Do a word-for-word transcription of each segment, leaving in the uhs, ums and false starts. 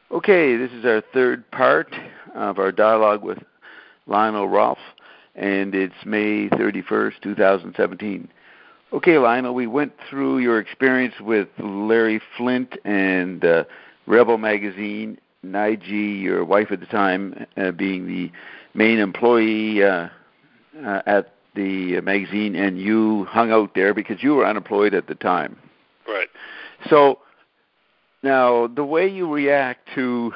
Okay, this is our third part of our dialogue with Lionel Rolfe, and it's May thirty-first, twenty seventeen. Okay, Lionel, we went through your experience with Larry Flynt and uh, Rebel Magazine, Nige, your wife at the time, uh, being the main employee uh, uh, at the magazine, and you hung out there because you were unemployed at the time. Right. So, now, the way you react to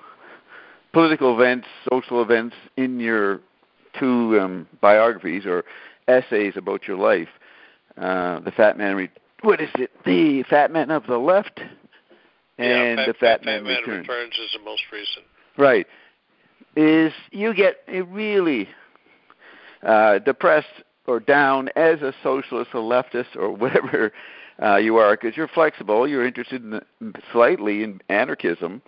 political events, social events in your two um, biographies or essays about your life, uh, the Fat Man, Re- what is it? The Fat Man of the Left and yeah, Fat, the Fat, Fat Man, Man Returns. Returns is the most recent. Right. Is you get really uh, depressed or down as a socialist or leftist or whatever uh, you are, because you're flexible, you're interested in the, slightly in anarchism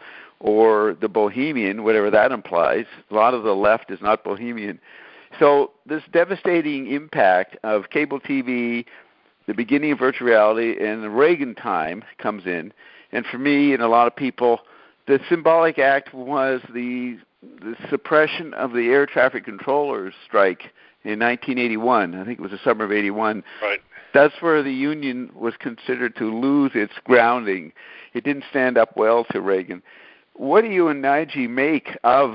or the bohemian, whatever that implies. A lot of the left is not bohemian. So this devastating impact of cable T V, the beginning of virtual reality, and the Reagan time comes in. And for me and a lot of people, the symbolic act was the, the suppression of the air traffic controllers strike in nineteen eighty-one. I think it was the summer of eighty-one. Right. That's where the Union was considered to lose its grounding. It didn't stand up well to Reagan. What do you and Nige make of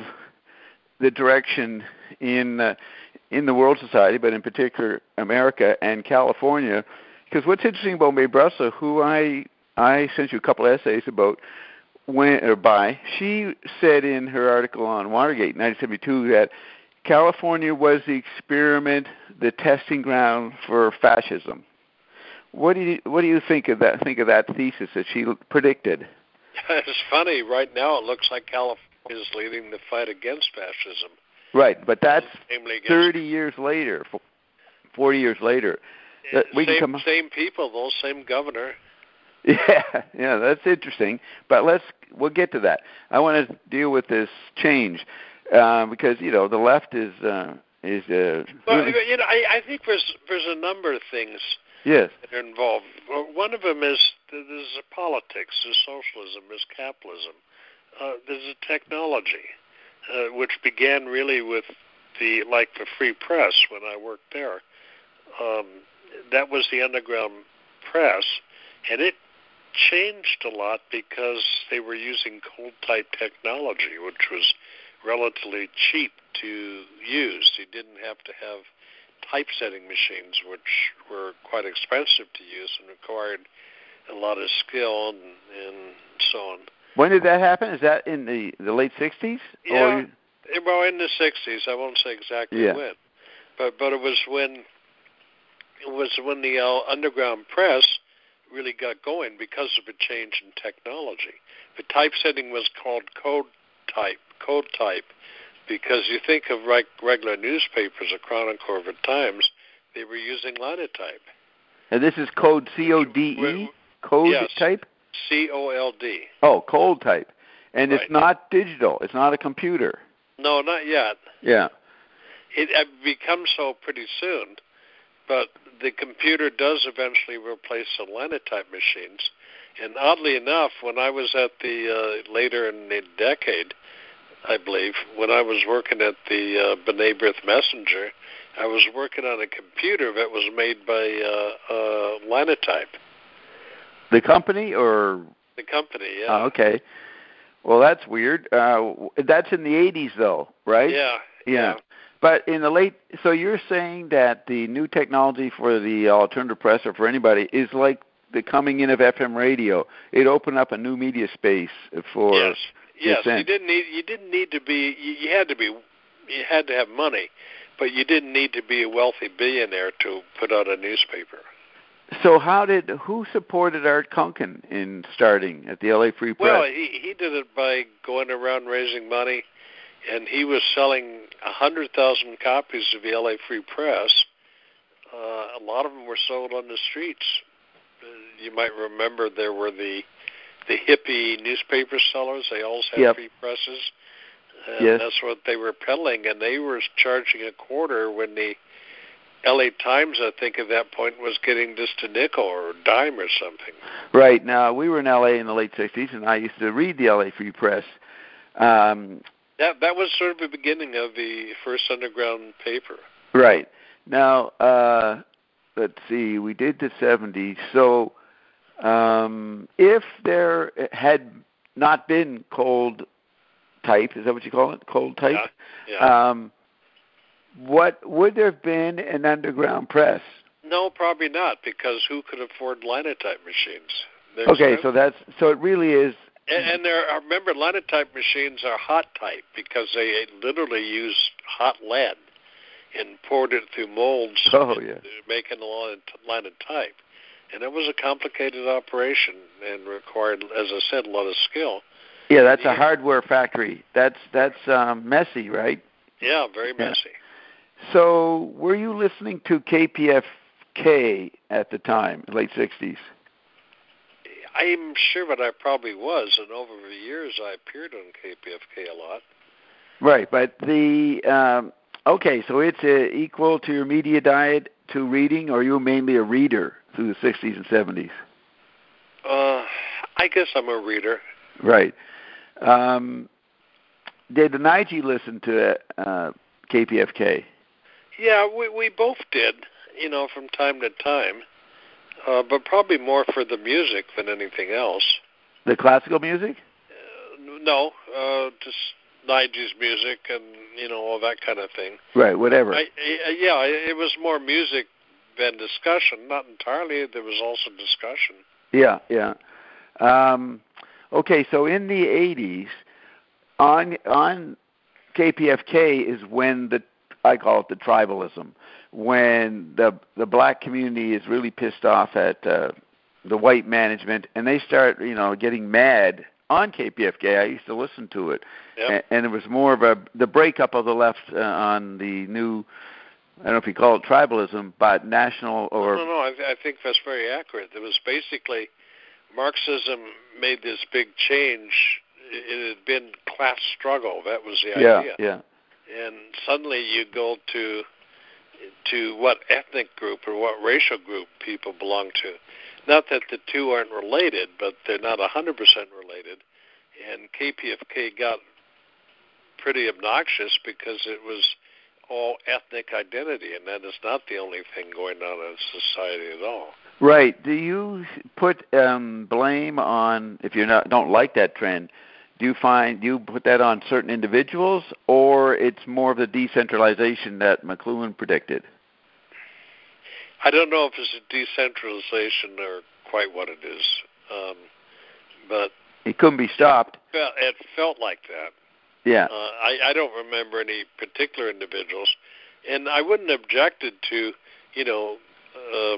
the direction in uh, in the world society, but in particular America and California? Because what's interesting about Mae Brussler, who I I sent you a couple essays about, when or by, she said in her article on Watergate, nineteen seventy-two, that California was the experiment, the testing ground for fascism. What do you what do you think of that? Think of that thesis that she predicted? It's funny. Right now, it looks like California is leading the fight against fascism. Right, but that's against thirty years later, forty years later. Yeah, we same, can come... same people, though, same governor. Yeah, yeah, that's interesting. But let's we'll get to that. I want to deal with this change uh, because you know the left is uh, is. Uh, well, really... you know, I, I think there's there's a number of things. Yes. That are involved. Well, one of them is there's politics, there's socialism, there's capitalism, uh, there's a technology, uh, which began really with the like the free press when I worked there. Um, that was the underground press, and it changed a lot because they were using cold type technology, which was relatively cheap to use. You didn't have to have typesetting machines, which were quite expensive to use and required a lot of skill and, and so on. When did that happen? Is that in the, the late sixties? Yeah, or... well, in the sixties. I won't say exactly yeah. when, but but it was when it was when the uh, underground press really got going because of a change in technology. The typesetting was called code type, code type. Because you think of like regular newspapers, a Chronicle of the Times, they were using linotype. And this is code C O D E? Code yes, type? C O L D. Oh, cold type. And right. It's not digital. It's not a computer. No, not yet. Yeah. It, it becomes so pretty soon, but the computer does eventually replace the linotype machines. And oddly enough, when I was at the uh, later in the decade, I believe, when I was working at the uh, B'nai B'rith Messenger, I was working on a computer that was made by uh, uh, Linotype. The company or? The company, yeah. Oh, okay. Well, that's weird. Uh, that's in the eighties, though, right? Yeah, yeah. Yeah. But in the late, so you're saying that the new technology for the alternative press or for anybody is like the coming in of F M radio. It opened up a new media space for. Yes. Yes, you didn't need you didn't need to be you, you had to be you had to have money, but you didn't need to be a wealthy billionaire to put out a newspaper. So how did who supported Art Kunkin in starting at the L A Free Press? Well, he he did it by going around raising money, and he was selling a hundred thousand copies of the L A Free Press. Uh, a lot of them were sold on the streets. Uh, you might remember there were the the hippie newspaper sellers. They always had yep. free presses. And yes. that's what they were peddling, and they were charging a quarter when the L A Times, I think, at that point was getting just a nickel or a dime or something. Right. Now, we were in L A in the late sixties, and I used to read the L A Free Press. Um, that that was sort of the beginning of the first underground paper. Right. Now, uh, let's see, we did the seventies. So um, if there had not been cold type, is that what you call it, cold type? Yeah. yeah. Um, what would there have been an underground press? No, probably not, because who could afford linotype machines? There's okay, no, so that's so it really is. And, and there are, remember, linotype machines are hot type because they literally use hot lead and poured it through molds, oh, yeah. making a linotype. And it was a complicated operation and required, as I said, a lot of skill. Yeah, that's yeah. a hardware factory. That's that's um, messy, right? Yeah, very messy. Yeah. So, were you listening to K P F K at the time, late sixties? I'm sure that I probably was, and over the years I appeared on K P F K a lot. Right, but the um, okay, so it's uh, equal to your media diet to reading, or are you mainly a reader through the sixties and seventies? Uh, I guess I'm a reader. Right. Um, did the Nige listen to uh, K P F K? Yeah, we we both did, you know, from time to time, uh, but probably more for the music than anything else. The classical music? Uh, no, uh, just Nige's music and, you know, all that kind of thing. Right, whatever. I, I, yeah, it was more music than discussion. Not entirely. There was also discussion. Yeah, yeah. Um, okay, so in the eighties, on on K P F K is when the I call it the tribalism, when the the black community is really pissed off at uh, the white management, and they start, you know, getting mad on K P F K. I used to listen to it, yep. and, and it was more of a the breakup of the left uh, on the new. I don't know if you call it tribalism, but national or no, no, no. I, I think that's very accurate. It was basically Marxism made this big change. It had been class struggle. That was the yeah, idea. Yeah. And suddenly you go to to what ethnic group or what racial group people belong to. Not that the two aren't related, but they're not one hundred percent related. And K P F K got pretty obnoxious because it was all ethnic identity, and that is not the only thing going on in society at all. Right. Do you put um, blame on, if you don't like that trend, do you find, do you put that on certain individuals, or it's more of the decentralization that McLuhan predicted? I don't know if it's a decentralization or quite what it is, um, but it couldn't be stopped. It felt like that. Yeah. Uh, I, I don't remember any particular individuals, and I wouldn't have objected to, you know, um,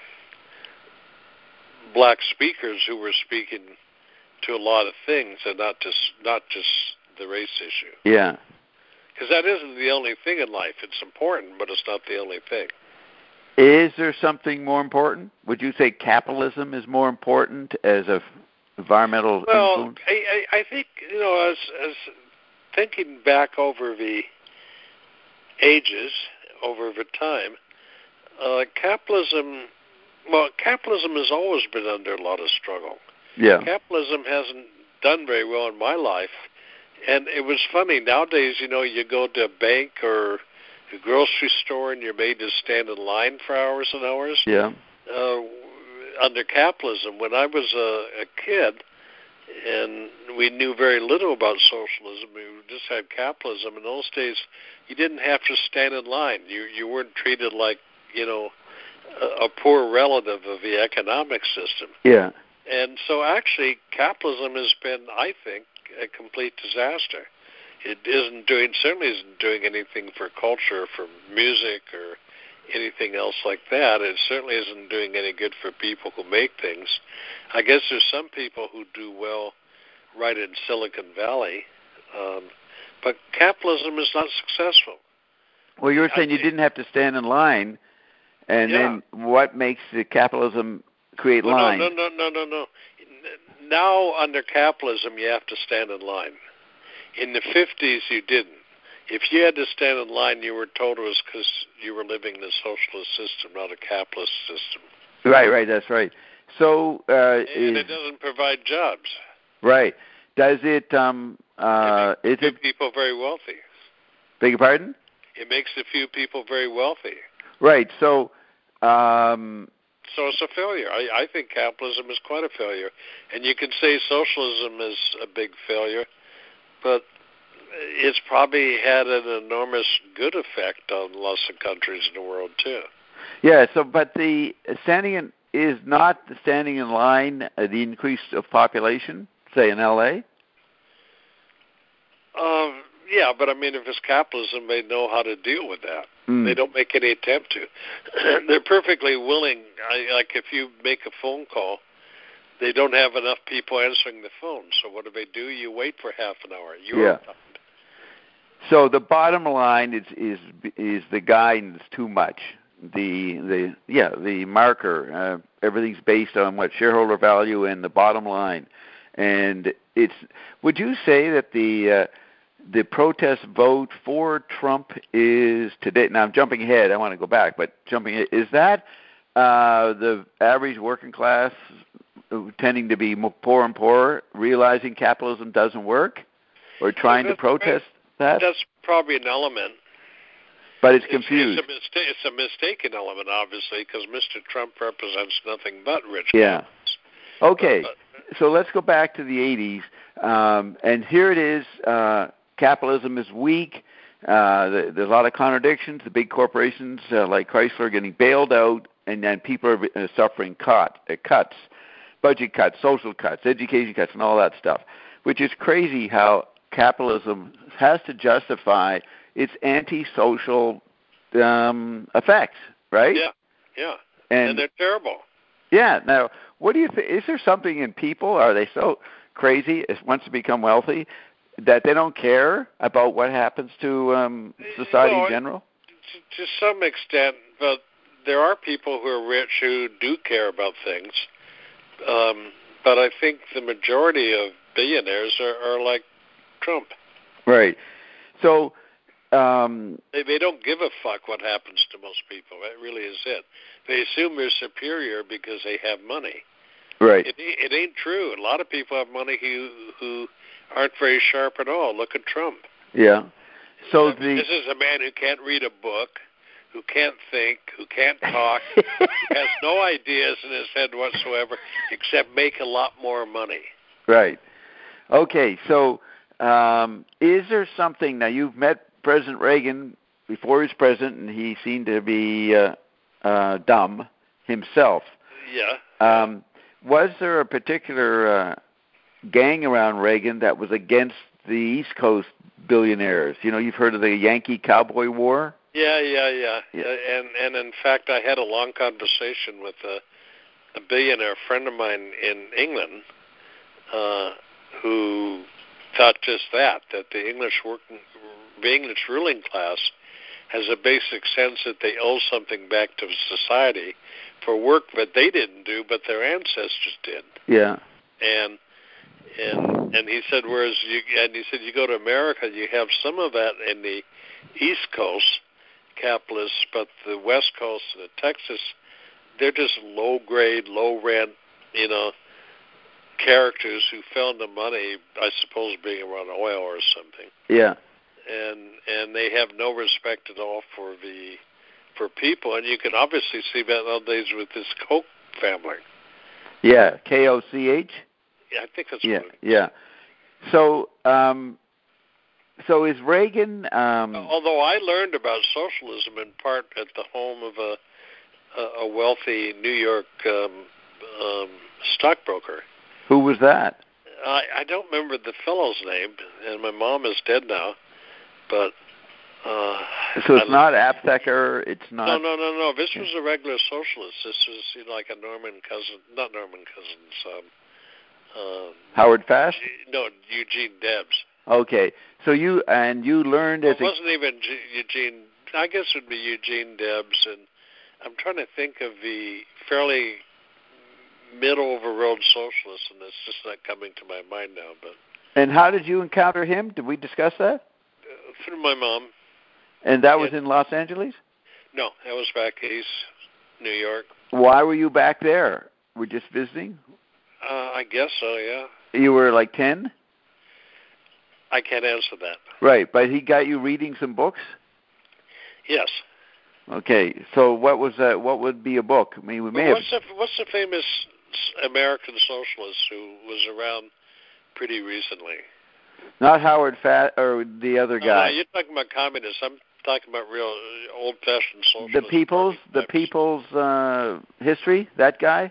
black speakers who were speaking to a lot of things, and not just not just the race issue. Yeah. Because that isn't the only thing in life. It's important, but it's not the only thing. Is there something more important? Would you say capitalism is more important as a environmental well, influence? Well, I, I, I think, you know, as as thinking back over the ages, over the time, uh, capitalism, well, capitalism has always been under a lot of struggle. Yeah. Capitalism hasn't done very well in my life. And it was funny, nowadays, you know, you go to a bank or a grocery store and you're made to stand in line for hours and hours. Yeah. Uh, under capitalism, when I was a, a kid, and we knew very little about socialism. We just had capitalism. In those days, you didn't have to stand in line. You you weren't treated like, you know, a, a poor relative of the economic system. Yeah. And so actually, capitalism has been, I think, a complete disaster. It isn't doing, certainly isn't doing anything for culture, for music, or anything else like that. It certainly isn't doing any good for people who make things. I guess there's some people who do well right in Silicon Valley, um, but capitalism is not successful. Well, you were saying you didn't have to stand in line, and yeah. then what makes the capitalism create well, lines? No, no, no, no, no, no. Now, under capitalism, you have to stand in line. In the fifties, you didn't. if you had to stand in line, you were told it was because you were living in a socialist system, not a capitalist system. Right, right, that's right. So, uh, and is, it doesn't provide jobs. Right. Does it? Um, uh, it makes is a few it people very wealthy? Beg your pardon? It makes a few people very wealthy. Right. So. Um, So it's a failure. I, I think capitalism is quite a failure. And you can say socialism is a big failure, but it's probably had an enormous good effect on lots of countries in the world, too. Yeah, so, but the standing in, is not the standing in line uh, the increase of population, say in L A? Um, yeah, but I mean, if it's capitalism, they know how to deal with that. Mm. They don't make any attempt to. They're perfectly willing. I, like if you make a phone call, they don't have enough people answering the phone. So what do they do? You wait for half an hour. You're yeah. So the bottom line is is is the guidance too much. The the yeah the marker. Uh, everything's based on what shareholder value and the bottom line, and it's. Would you say that the uh, the protest vote for Trump is today? Now I'm jumping ahead. I want to go back, but jumping ahead, is that uh, the average working class tending to be more poor and poorer, realizing capitalism doesn't work, or trying well, to protest that? That's probably an element. But it's confused. It's, it's, a, mistake, it's a mistaken element, obviously, because Mister Trump represents nothing but rich yeah. capitalists. Okay, but, but, so let's go back to the eighties, um, and here it is. Uh, capitalism is weak. Uh, the, there's a lot of contradictions. The big corporations uh, like Chrysler are getting bailed out, and then people are uh, suffering cut, uh, cuts, budget cuts, social cuts, education cuts, and all that stuff, which is crazy how capitalism has to justify its antisocial um, effects, right? Yeah, yeah, and, and they're terrible. Yeah. Now, what do you think? Is there something in people? Are they so crazy as once they become wealthy that they don't care about what happens to um, society well, in general? To, to some extent, but there are people who are rich who do care about things. Um, but I think the majority of billionaires are, are like Trump. Right. So um, they they don't give a fuck what happens to most people. That really is it. They assume they're superior because they have money. Right. It, it ain't true. A lot of people have money who who aren't very sharp at all. Look at Trump. Yeah. So I mean, the this is a man who can't read a book, who can't think, who can't talk, who has no ideas in his head whatsoever, except make a lot more money. Right. Okay. So um, is there something now? You've met President Reagan before he was president, and he seemed to be uh, uh, dumb himself. Yeah. Um, was there a particular uh, gang around Reagan that was against the East Coast billionaires? You know, you've heard of the Yankee Cowboy War? Yeah, yeah, yeah. yeah. Uh, and and in fact, I had a long conversation with a, a billionaire friend of mine in England uh, who thought just that, that the English working, the English ruling class has a basic sense that they owe something back to society for work that they didn't do, but their ancestors did. Yeah. And and and he said, whereas you and he said you go to America, you have some of that in the East Coast capitalists, but the West Coast and the Texas, they're just low grade, low rent, you know, characters who found the money, I suppose, being around oil or something. Yeah. And and they have no respect at all for the for people, and you can obviously see that nowadays with this Koch family. Yeah, K O C H. Yeah, I think that's yeah, what it is. Yeah. So, um, so is Reagan? Um, Although I learned about socialism in part at the home of a a wealthy New York um, um, stockbroker. Who was that? I, I don't remember the fellow's name, and my mom is dead now. But uh, so it's not Aptheker. It's not. No, no, no, no. This was a regular socialist. This was you know, like a Norman Cousin, not Norman Cousins. Um, um, Howard Fast. No, Eugene Debs. Okay, so you and you learned well, as it wasn't even G- Eugene. I guess it would be Eugene Debs, and I'm trying to think of the fairly middle of the road socialist, and it's just not coming to my mind now. But and how did you encounter him? Did we discuss that? through my mom. And that was Yeah. in Los Angeles? No, that was back east, New York. Why were you back there? Were you just visiting? Uh, I guess so, yeah. You were like ten? I can't answer that. Right, but he got you reading some books? Yes. Okay, so what was that? What would be a book? I mean, we may well, what's have... the what's the famous American socialist who was around pretty recently? Not Howard Fat or the other No, guy. no, you're talking about communists. I'm talking about real uh, old-fashioned socialist. The People's, the types. People's uh, History. That guy.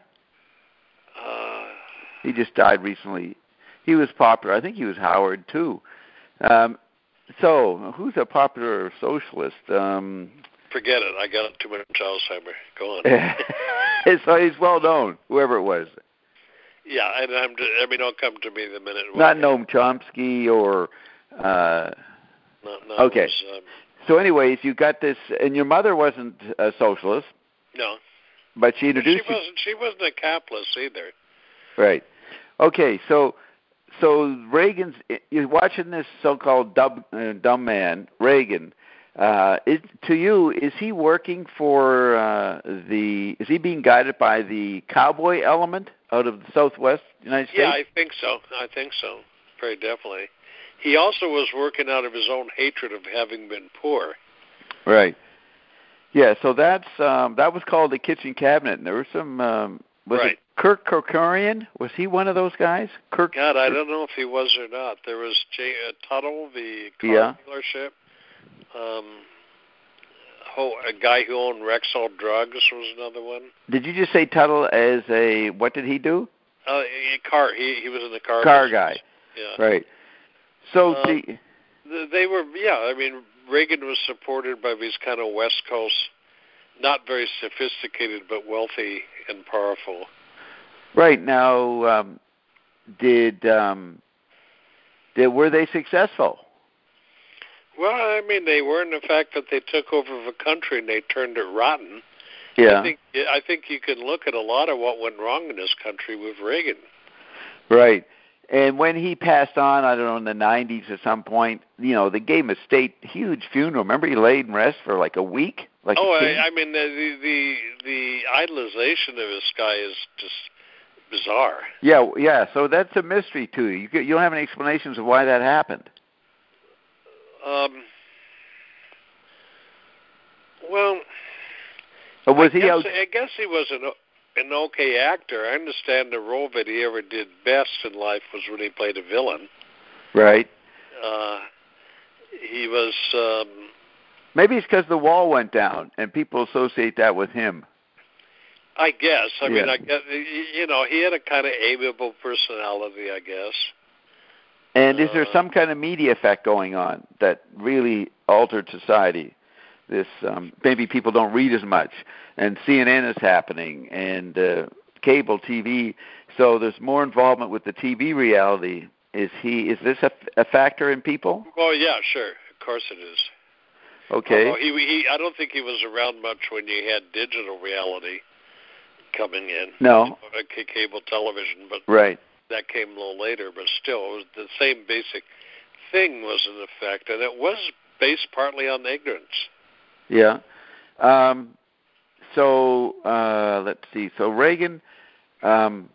Uh, He just died recently. He was popular. I think he was Howard too. Um, so, who's a popular socialist? Um, forget it. I got too much Alzheimer. Go on. so he's well known, whoever it was. Yeah, and I'm. I mean, don't come to me the minute. Not Noam Chomsky or. Uh, no, no, okay. Was, um, so, anyways, you got this, and your mother wasn't a socialist. No. But she introduced. She wasn't. She wasn't a capitalist either. Right. Okay. So, so Reagan's. You're watching this so-called dumb, uh, dumb man, Reagan. Uh, is, to you, is he working for uh, the? Is he being guided by the cowboy element out of the Southwest United States? Yeah, I think so. I think so. Very definitely. He also was working out of his own hatred of having been poor. Right. Yeah. So that's um, that was called the kitchen cabinet, and there were some. Um, was right. it Kirk Kerkorian? Was he one of those guys? Kirk. God, I don't know if he was or not. There was Jay, uh, Tuttle, the car yeah. dealership. Um, oh, a guy who owned Rexall Drugs was another one. Did you just say Tuttle as a, what did he do? Uh, a car. He he was in the car. Car business. guy. Yeah. Right. So um, the, they were, yeah. I mean, Reagan was supported by these kind of West Coast, not very sophisticated, but wealthy and powerful. Right now, um, did um, did were they successful? Well, I mean, they were in the fact that they took over the country and they turned it rotten. Yeah. I think I think you can look at a lot of what went wrong in this country with Reagan. Right. And when he passed on, I don't know, in the nineties at some point, you know, they gave him a state huge funeral. Remember, he laid in rest for like a week. Like oh, I, I mean, the, the the idolization of this guy is just bizarre. Yeah, yeah. So that's a mystery to you. You, you don't have any explanations of why that happened. Um. Well, or was I he guess, out? I guess he was an an okay actor. I understand the role that he ever did best in life was when he played a villain. Right. Uh, he was. Um, Maybe it's because the wall went down and people associate that with him. I guess. I yeah. mean, I guess, you know, he had a kind of amiable personality, I guess. And is there uh, some kind of media effect going on that really altered society? This um, maybe people don't read as much, and C N N is happening, and uh, cable T V. So there's more involvement with the T V reality. Is he? Is this a, a factor in people? Well, yeah, sure. Of course it is. Okay. Although he, he, I don't think he was around much when you had digital reality coming in. No. C- cable television, but right. that came a little later. But still, it was the same basic thing was in effect, and it was based partly on ignorance. Yeah. Um, so uh, let's see. So Reagan, um,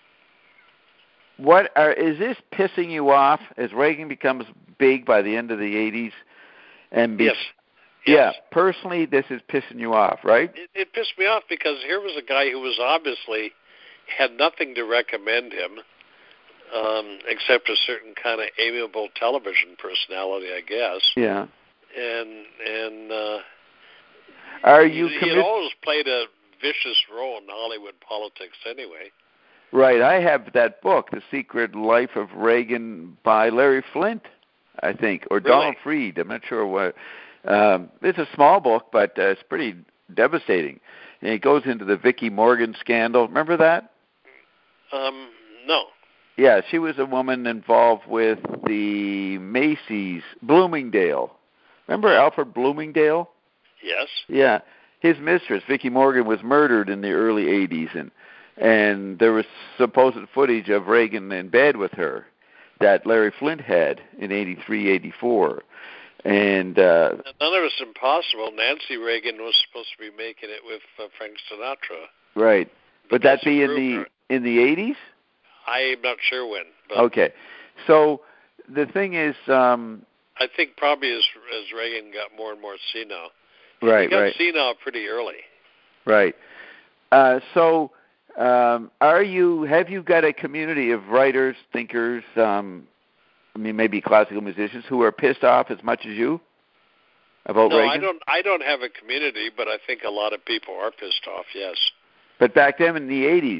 what are, is this pissing you off as Reagan becomes big by the end of the eighties? And be, yes. Yeah. Yes. Personally, this is pissing you off, right? It, it pissed me off because here was a guy who was obviously had nothing to recommend him um, except a certain kind of amiable television personality, I guess. Yeah. And and. Uh, Are you he, commi- he had always played a vicious role in Hollywood politics anyway. Right. I have that book, The Secret Life of Reagan by Larry Flint, I think, or really? Donald Freed. I'm not sure what. Um, it's a small book, but uh, it's pretty devastating. And it goes into the Vicki Morgan scandal. Remember that? Um, no. Yeah, she was a woman involved with the Macy's, Bloomingdale. Remember Alfred Bloomingdale? Yes. Yeah, his mistress, Vicki Morgan, was murdered in the early eighties, and and there was supposed footage of Reagan in bed with her that Larry Flint had in eighty-three, eighty-four. And uh, none of it's impossible. Nancy Reagan was supposed to be making it with uh, Frank Sinatra. Right. Would that be in rumor. the in the eighties? I'm not sure when. But okay. So the thing is, um, I think probably as as Reagan got more and more senile. Right. He got right. senile pretty early. Right. Uh, so, um, are you? Have you got a community of writers, thinkers? Um, I mean, maybe classical musicians who are pissed off as much as you about no, Reagan? I don't. I don't have a community, but I think a lot of people are pissed off. Yes. But back then in the eighties,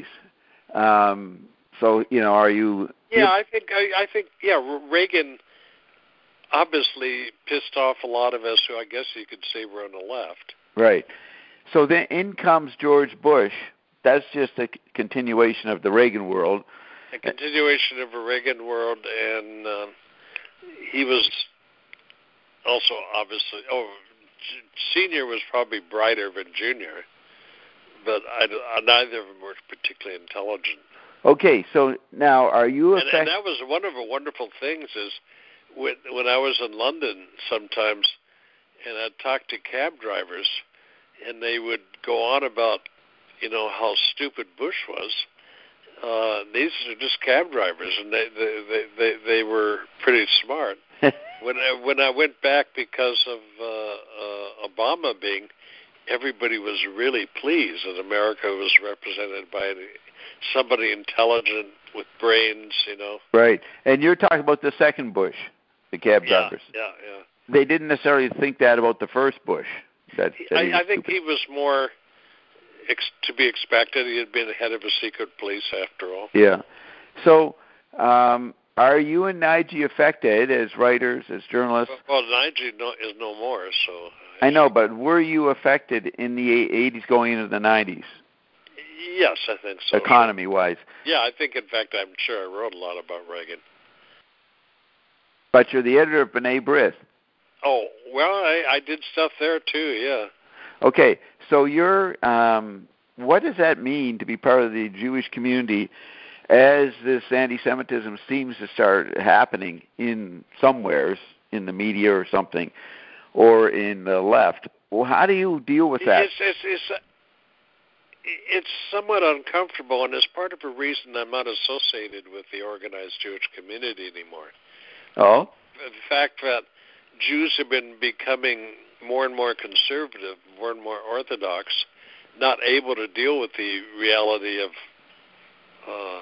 um, so you know, are you? Yeah, I think. I, I think. Yeah, Reagan obviously pissed off a lot of us who I guess you could say were on the left. Right. So then in comes George Bush. That's just a c- continuation of the Reagan world. A continuation of a Reagan world, and um, he was also obviously. Oh, Senior was probably brighter than Junior, but I, neither of them were particularly intelligent. Okay, so now are you? And, and that was one of the wonderful things is when when I was in London sometimes, and I'd talk to cab drivers, and they would go on about, you know, how stupid Bush was. Uh, these are just cab drivers, and they they they, they, they were pretty smart. when I, when I went back because of uh, uh, Obama being, everybody was really pleased that America was represented by somebody intelligent with brains, you know. Right, and you're talking about the second Bush, the cab yeah, drivers. Yeah, yeah. They didn't necessarily think that about the first Bush. That, that I, I think he was more ex- to be expected. He had been head of a secret police, after all. Yeah. So, um, are you and Nigel affected as writers, as journalists? Well, well Nigel no, is no more, so. I know, but were you affected in the eighties going into the nineties? Yes, I think so. Economy-wise. Yeah, I think, in fact, I'm sure I wrote a lot about Reagan. But you're the editor of B'nai B'rith. Oh, well, I, I did stuff there, too, yeah. Okay, so you're, um, what does that mean to be part of the Jewish community as this anti-Semitism seems to start happening in somewheres, in the media or something, or in the left? Well, how do you deal with that? It's, it's, it's, it's somewhat uncomfortable, and it's part of a reason I'm not associated with the organized Jewish community anymore. Oh? The fact that Jews have been becoming more and more conservative, more and more orthodox, not able to deal with the reality of uh,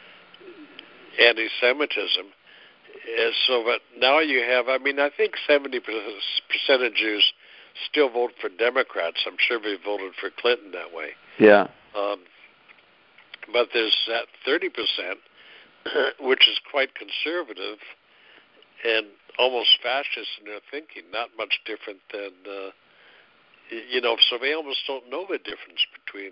anti-Semitism. And so that now you have, I mean, I think seventy percent of Jews still vote for Democrats. I'm sure they voted for Clinton that way. Yeah. Um, but there's that thirty percent, which is quite conservative and almost fascist in their thinking, not much different than, uh, you know, so they almost don't know the difference between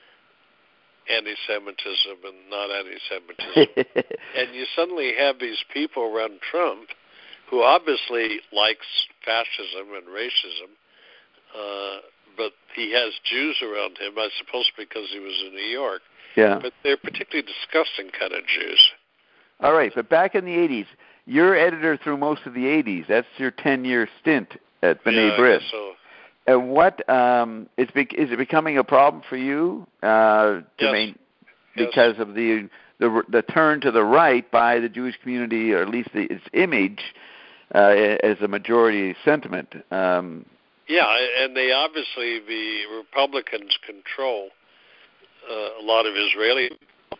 anti-Semitism and not anti-Semitism. And you suddenly have these people around Trump who obviously likes fascism and racism, uh, but he has Jews around him, I suppose because he was in New York. Yeah. But they're particularly disgusting kind of Jews. All right, but back in the eighties, you're editor through most of the eighties. That's your ten-year stint at B'nai yeah, B'rith. I guess so. And what um, is, be- is it becoming a problem for you uh, to yes. main, yes. because of the, the the turn to the right by the Jewish community, or at least the, its image uh, as a majority sentiment? Um, yeah, and they obviously, the Republicans control uh, a lot of Israeli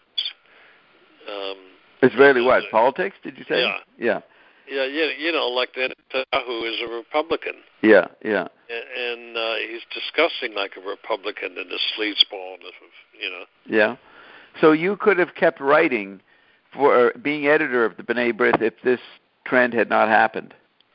um, Israeli what? Politics, did you say? Yeah. Yeah. Yeah, yeah, you know, like Netanyahu is a Republican. Yeah, yeah. And uh, he's discussing like a Republican in the sleazeball, you know. Yeah. So you could have kept writing for being editor of the B'nai B'rith if this trend had not happened.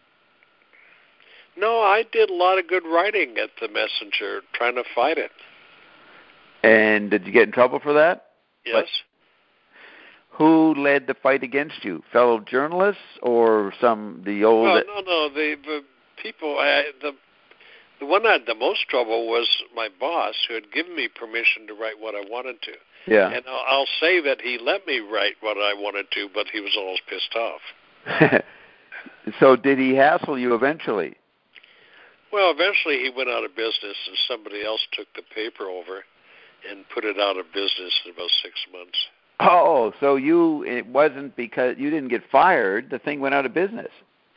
No, I did a lot of good writing at the Messenger trying to fight it. And did you get in trouble for that? Yes. But who led the fight against you? Fellow journalists or some the old? Well, no, no. The, the people, I, the the one I had the most trouble was my boss, who had given me permission to write what I wanted to. Yeah. And I'll, I'll say that he let me write what I wanted to, but he was always pissed off. So did he hassle you eventually? Well, eventually he went out of business, and somebody else took the paper over and put it out of business in about six months. Oh, so you it wasn't because you didn't get fired. The thing went out of business.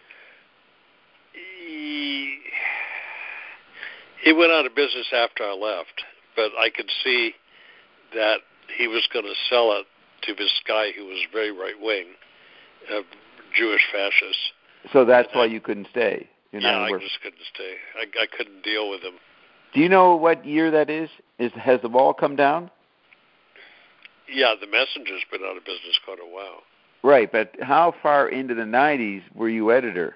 He, it went out of business after I left, but I could see that he was going to sell it to this guy who was very right-wing, a Jewish fascist. So that's and why I, you couldn't stay. You're yeah, not I work. just couldn't stay. I, I couldn't deal with him. Do you know what year that is? Is has the wall come down? Yeah, the Messenger's been out of business quite a while. Right, but how far into the nineties were you editor?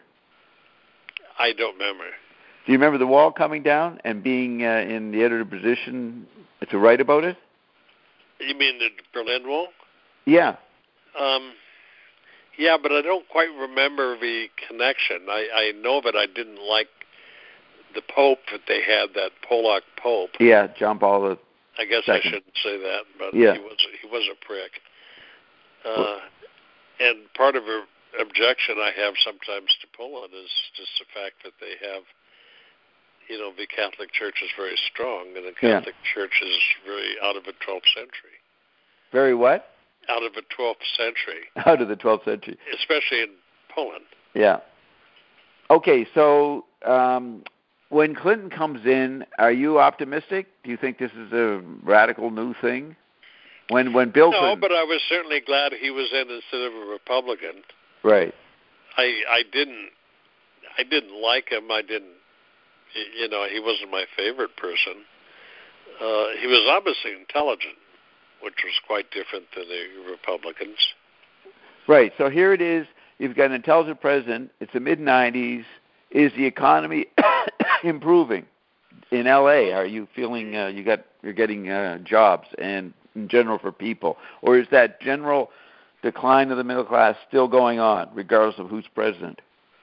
I don't remember. Do you remember the wall coming down and being uh, in the editor position to write about it? You mean the Berlin Wall? Yeah. Um, yeah, but I don't quite remember the connection. I, I know that I didn't like the Pope that they had, that Polak Pope. Yeah, John Paul the I guess second. I shouldn't say that, but yeah. he was he was a prick. Uh, and part of the objection I have sometimes to Poland is just the fact that they have, you know, the Catholic Church is very strong, and the Catholic yeah. Church is very out of the twelfth century. Very what? Out of the twelfth century. Out of the twelfth century. Especially in Poland. Yeah. Okay, so um, when Clinton comes in, are you optimistic? Do you think this is a radical new thing? When when Bill no, Clinton... but I was certainly glad he was in instead of a Republican. Right. I I didn't I didn't like him. I didn't. You know, he wasn't my favorite person. Uh, he was obviously intelligent, which was quite different than the Republicans. Right. So here it is. You've got an intelligent president. It's the mid nineties. Is the economy improving in L A? Are you feeling uh, you got you're getting uh, jobs and in general for people, or is that general decline of the middle class still going on, regardless of who's president?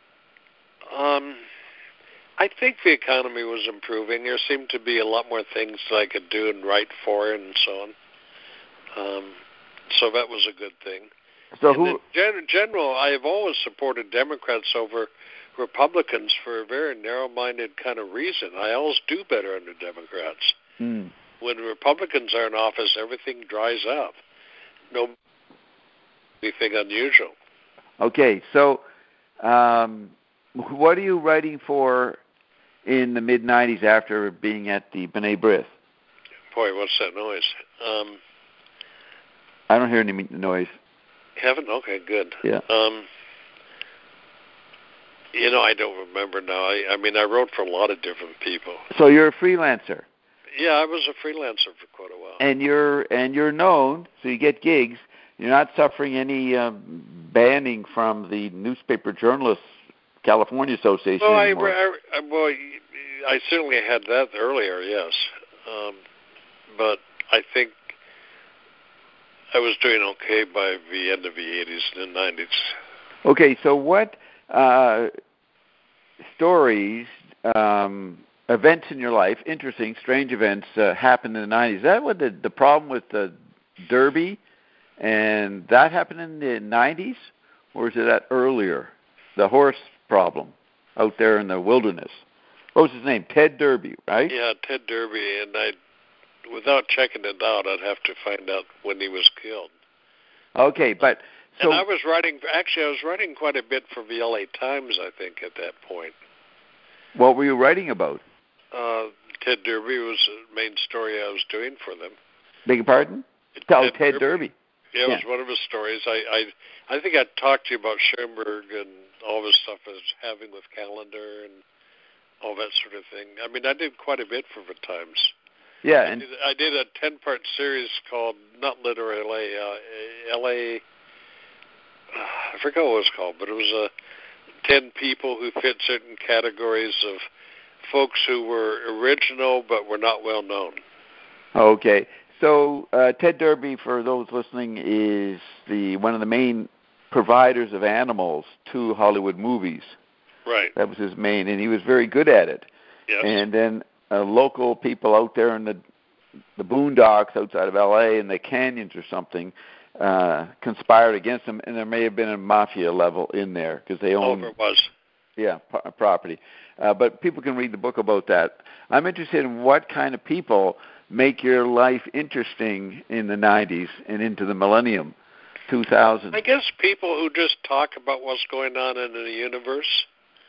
Um. I think the economy was improving. There seemed to be a lot more things I could do and write for and so on. Um, so that was a good thing. So and who? In gen- general, I have always supported Democrats over Republicans for a very narrow-minded kind of reason. I always do better under Democrats. Mm. When Republicans are in office, everything dries up. No anything unusual. Okay, so um, what are you writing for in the mid nineties after being at the B'nai B'rith? Boy, what's that noise? Um, I don't hear any noise. Haven't? Okay, good. Yeah. Um, you know, I don't remember now. I, I mean, I wrote for a lot of different people. So you're a freelancer. Yeah, I was a freelancer for quite a while. And you're and you're known, so you get gigs. You're not suffering any um, banning from the Newspaper Journalists California Association well, anymore. I, I, well, I certainly had that earlier, yes. Um, but I think I was doing okay by the end of the eighties and the nineties. Okay, so what uh, stories, um, events in your life, interesting, strange events, uh, happened in the nineties? Is that what the, the problem with the Derby, and that happened in the nineties? Or is it that earlier? The horse problem out there in the wilderness. What was his name? Ted Derby, right? Yeah, Ted Derby, and I, without checking it out, I'd have to find out when he was killed. Okay, but so and I was writing. Actually, I was writing quite a bit for the L A Times, I think, at that point. What were you writing about? Uh, Ted Derby was the main story I was doing for them. Beg your pardon? Oh, Ted, Ted Derby. Derby. Yeah, it yeah. was one of his stories. I, I, I think I talked to you about Schoenberg and all this stuff I was having with Callender and all that sort of thing. I mean, I did quite a bit for the Times. Yeah, I and did, I did a ten-part series called not Literary L A, uh, L A. I forgot what it was called, but it was uh, ten people who fit certain categories of folks who were original but were not well known. Okay, so uh, Ted Derby, for those listening, is the one of the main providers of animals to Hollywood movies. Right. That was his main, and he was very good at it. Yes. And then uh, local people out there in the the boondocks outside of L A and the canyons or something uh, conspired against him, and there may have been a mafia level in there because they own. Oh, it was. Yeah, p- property. Uh, but people can read the book about that. I'm interested in what kind of people make your life interesting in the nineties and into the millennium, two thousand. I guess people who just talk about what's going on in the universe,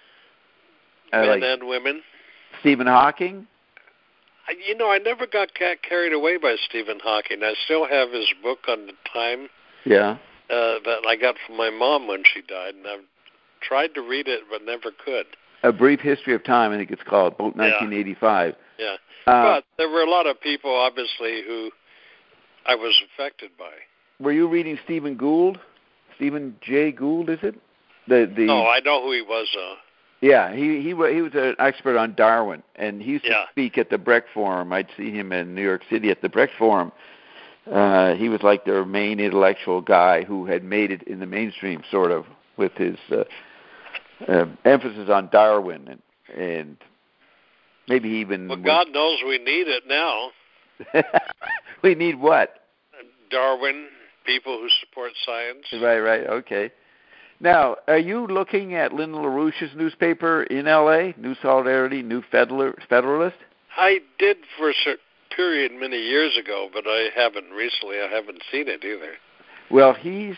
uh, men like and women. Stephen Hawking? I, you know, I never got ca- carried away by Stephen Hawking. I still have his book on the time Yeah. uh, that I got from my mom when she died, and I've tried to read it but never could. A Brief History of Time, I think it's called, about nineteen eighty-five. Yeah. Uh, but there were a lot of people, obviously, who I was affected by. Were you reading Stephen Gould? Stephen Jay Gould, is it? The the. Oh, I know who he was. Uh, Yeah, he he wa- he was an expert on Darwin, and he used to Yeah. speak at the Brecht Forum. I'd see him in New York City at the Brecht Forum. Uh, he was like their main intellectual guy who had made it in the mainstream, sort of, with his uh, uh, emphasis on Darwin, and, and maybe he even. well, was- God knows we need it now. We need what? Darwin, people who support science. Right, right, okay. Now, are you looking at Lyndon LaRouche's newspaper in L A, New Solidarity, New Federal, Federalist? I did for a certain period many years ago, but I haven't recently. I haven't seen it either. Well, he's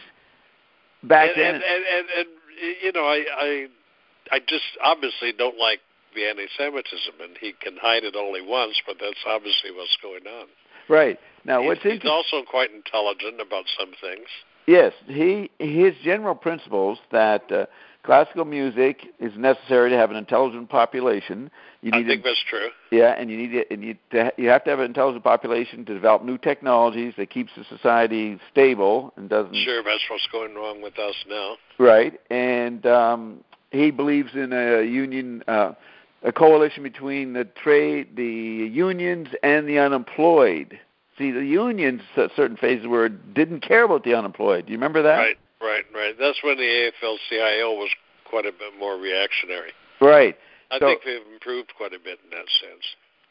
back and, then. and, and, and, and you know, I, I, I just obviously don't like the anti-Semitism, and he can hide it all he wants, but that's obviously what's going on. Right. Now, he's, what's he's interesting? also quite intelligent about some things. Yes, he his general principles that uh, classical music is necessary to have an intelligent population. You need I think a, that's true. Yeah, and you need it, and you to, you have to have an intelligent population to develop new technologies that keeps the society stable and doesn't. Sure, that's what's going wrong with us now. Right, and um, he believes in a union, uh, a coalition between the trade, the unions, and the unemployed. See, the unions, at certain phases, where didn't care about the unemployed. Do you remember that? Right, right, right. That's when the A F L C I O was quite a bit more reactionary. Right. I so, think we've improved quite a bit in that sense.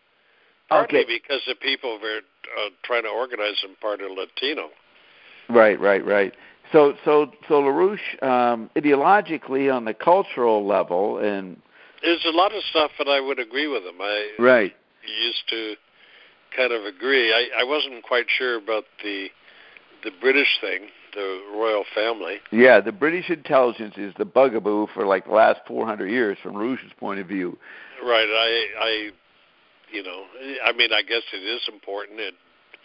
Partly okay. because the people were uh, trying to organize them part of Latino. Right, right, right. So, so, so LaRouche, um, ideologically, on the cultural level, and there's a lot of stuff that I would agree with him. I right. used to kind of agree. I, I wasn't quite sure about the the British thing, the royal family. Yeah, the British intelligence is the bugaboo for like the last four hundred years, from LaRouche's point of view. Right. I, I, you know, I mean, I guess it is important. It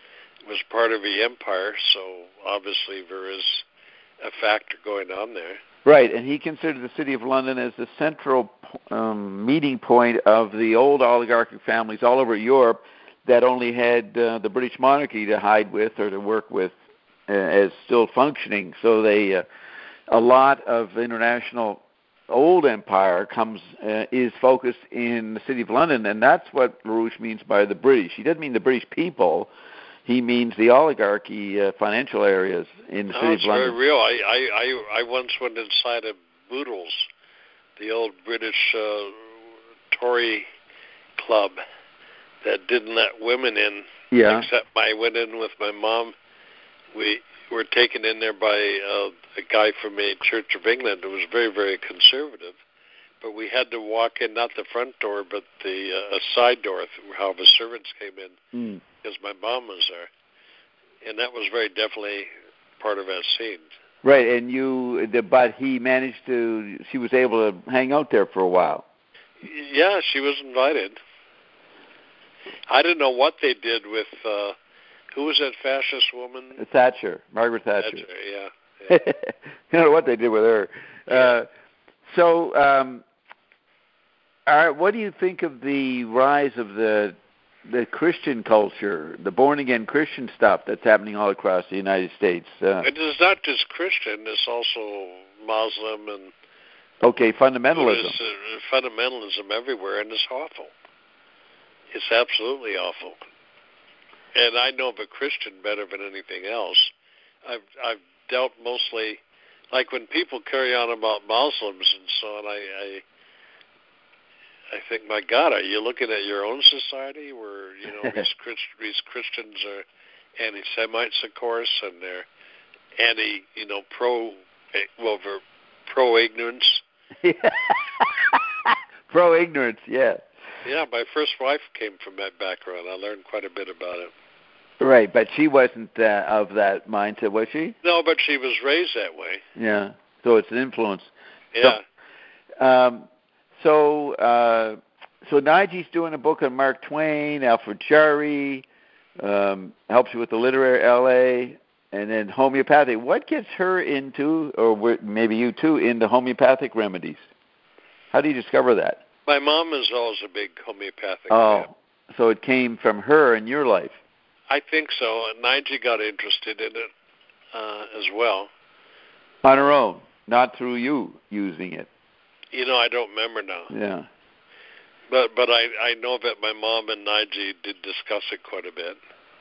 was part of the empire, so obviously there is a factor going on there. Right, and he considered the city of London as the central um, meeting point of the old oligarchic families all over Europe that only had uh, the British monarchy to hide with or to work with uh, as still functioning. So they, uh, a lot of international old empire comes uh, is focused in the city of London, and that's what LaRouche means by the British. He doesn't mean the British people. He means the oligarchy uh, financial areas in the Oh, city it's of London. very real. I, I, I, I once went inside of Boodles, the old British uh, Tory club that didn't let women in. Yeah. Except I went in with my mom. We were taken in there by uh, a guy from a Church of England who was very, very conservative. But we had to walk in, not the front door, but the uh, a side door, how the servants came in, Mm. because my mom was there. And that was very definitely part of that scene. Right, and you, the, but he managed to, she was able to hang out there for a while. Yeah, she was invited. I don't know what they did with, uh, who was that fascist woman? Thatcher, Margaret Thatcher. Thatcher, yeah. yeah. You know what they did with her. Yeah. Uh, so, um, all right, what do you think of the rise of the the Christian culture, the born-again Christian stuff that's happening all across the United States? Uh, It is not just Christian, it's also Muslim and okay, fundamentalism. Buddhist, uh, fundamentalism everywhere, and it's awful. It's absolutely awful. And I know the Christian better than anything else. I've I've dealt mostly, like when people carry on about Muslims and so on, I, I I think, my God, are you looking at your own society where, you know, these, Christ, these Christians are anti-Semites, of course, and they're anti, you know, pro, well, for pro ignorance. Pro ignorance, yeah. Yeah, my first wife came from that background. I learned quite a bit about it. Right, but she wasn't uh, of that mindset, was she? No, but she was raised that way. Yeah, so it's an influence. Yeah. So, um, so, uh, so Niji's doing a book on Mark Twain, Alfred Jarry, um, helps you with the literary L A, and then homeopathic. What gets her into, or maybe you too, into homeopathic remedies? How do you discover that? My mom is always a big homeopathic Oh, fan. So it came from her in your life. I think so. And Nige got interested in it uh, as well. On her own, not through you using it. You know, I don't remember now. Yeah. But but I, I know that my mom and Nige did discuss it quite a bit.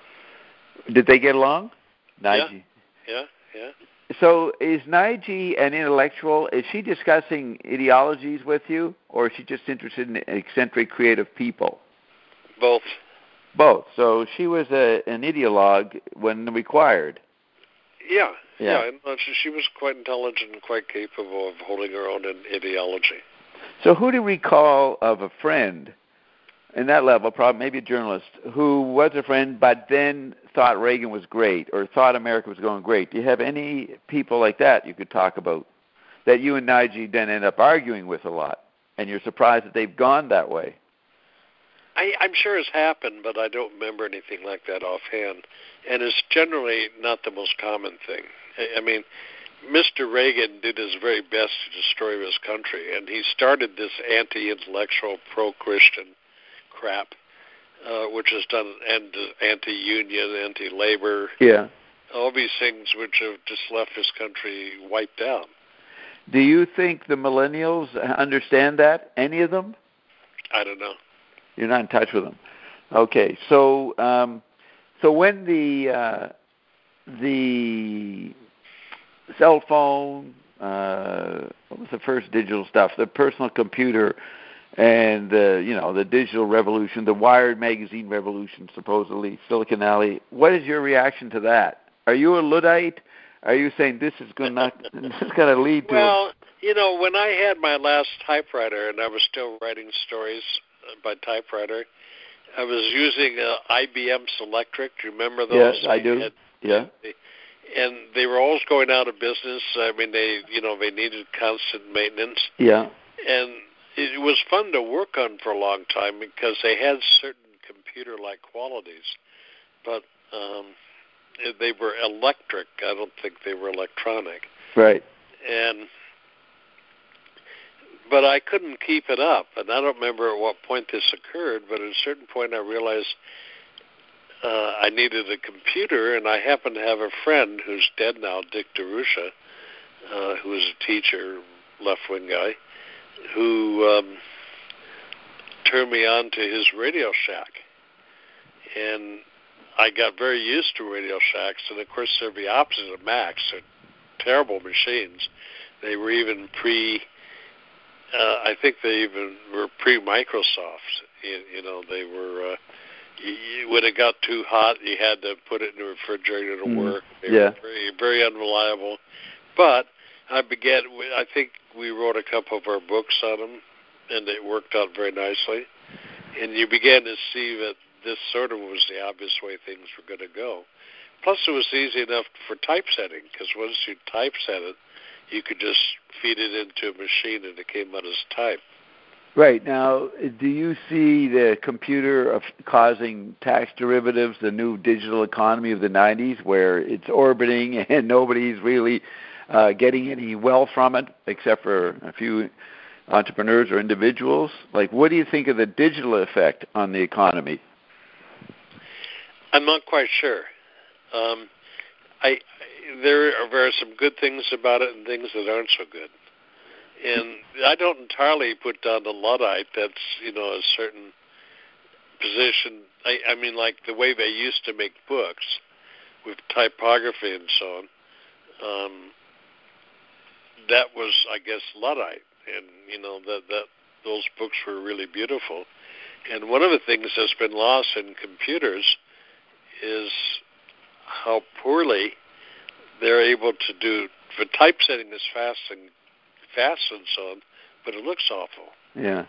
Did they get along? Nige? Yeah, yeah, yeah. So is Nige an intellectual? Is she discussing ideologies with you, or is she just interested in eccentric, creative people? Both. Both. So she was a, an ideologue when required. Yeah, yeah. yeah. And she, she was quite intelligent and quite capable of holding her own in ideology. So who do you recall of a friend in that level, probably maybe a journalist, who was a friend but then thought Reagan was great or thought America was going great? Do you have any people like that you could talk about that you and Nige then end up arguing with a lot, and you're surprised that they've gone that way? I, I'm sure it's happened, but I don't remember anything like that offhand. And it's generally not the most common thing. I, I mean, Mister Reagan did his very best to destroy his country, and he started this anti-intellectual, pro-Christian crap, uh, which has done anti-union, anti-labor, yeah, all these things which have just left this country wiped out. Do you think the millennials understand that? Any of them? I don't know. You're not in touch with them. Okay, so um, so when the uh, the cell phone, uh, what was the first digital stuff? The personal computer, and the you know the digital revolution, the Wired magazine revolution, supposedly Silicon Alley. What is your reaction to that? Are you a Luddite? Are you saying this is going to this is going to lead to? Well, you know, when I had my last typewriter and I was still writing stories by typewriter, I was using uh, I B M Selectric. Do you remember those? Yes, I do. Had, yeah. They, and they were always going out of business. I mean, they you know they needed constant maintenance. Yeah. And it was fun to work on for a long time because they had certain computer-like qualities, but um, they were electric. I don't think they were electronic. Right. And but I couldn't keep it up, and I don't remember at what point this occurred, but at a certain point I realized uh, I needed a computer, and I happened to have a friend who's dead now, Dick DeRusha, uh, who was a teacher, left-wing guy, who um, turned me on to his Radio Shack. And I got very used to Radio Shacks, and of course they're the opposite of Macs. They're terrible machines. They were even pre, uh, I think they even were pre-Microsoft. You, you know, they were, uh, you, you, when it got too hot, you had to put it in the refrigerator to mm, work. They yeah. were very, very unreliable. But I began, I think we wrote a couple of our books on them, and it worked out very nicely. And you began to see that this sort of was the obvious way things were going to go. Plus, it was easy enough for typesetting, because once you typeset it, you could just feed it into a machine and it came out as type. Right. Now, do you see the computer of causing tax derivatives, the new digital economy of the nineties, where it's orbiting and nobody's really uh, getting any wealth from it except for a few entrepreneurs or individuals? Like, what do you think of the digital effect on the economy? I'm not quite sure. Um, I, there are, there are some good things about it and things that aren't so good. And I don't entirely put down the Luddite. That's, you know, a certain position. I, I mean, like the way they used to make books with typography and so on, um, that was, I guess, Luddite. And, you know, that, that those books were really beautiful. And one of the things that's been lost in computers is how poorly they're able to do, for typesetting is fast and fast and so on, but it looks awful. Yeah.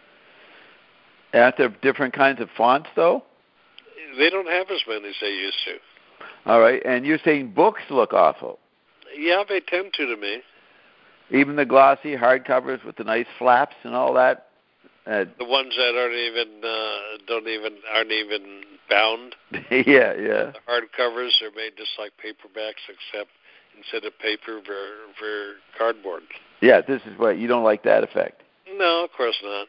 Aren't there different kinds of fonts, though? They don't have as many as they used to. All right, and you're saying books look awful. Yeah, they tend to to me. Even the glossy hardcovers with the nice flaps and all that. Uh, the ones that aren't even uh, don't even aren't even bound. yeah, yeah. The hardcovers are made just like paperbacks, except instead of paper, for for cardboard. Yeah, this is what you don't like that effect. No, of course not.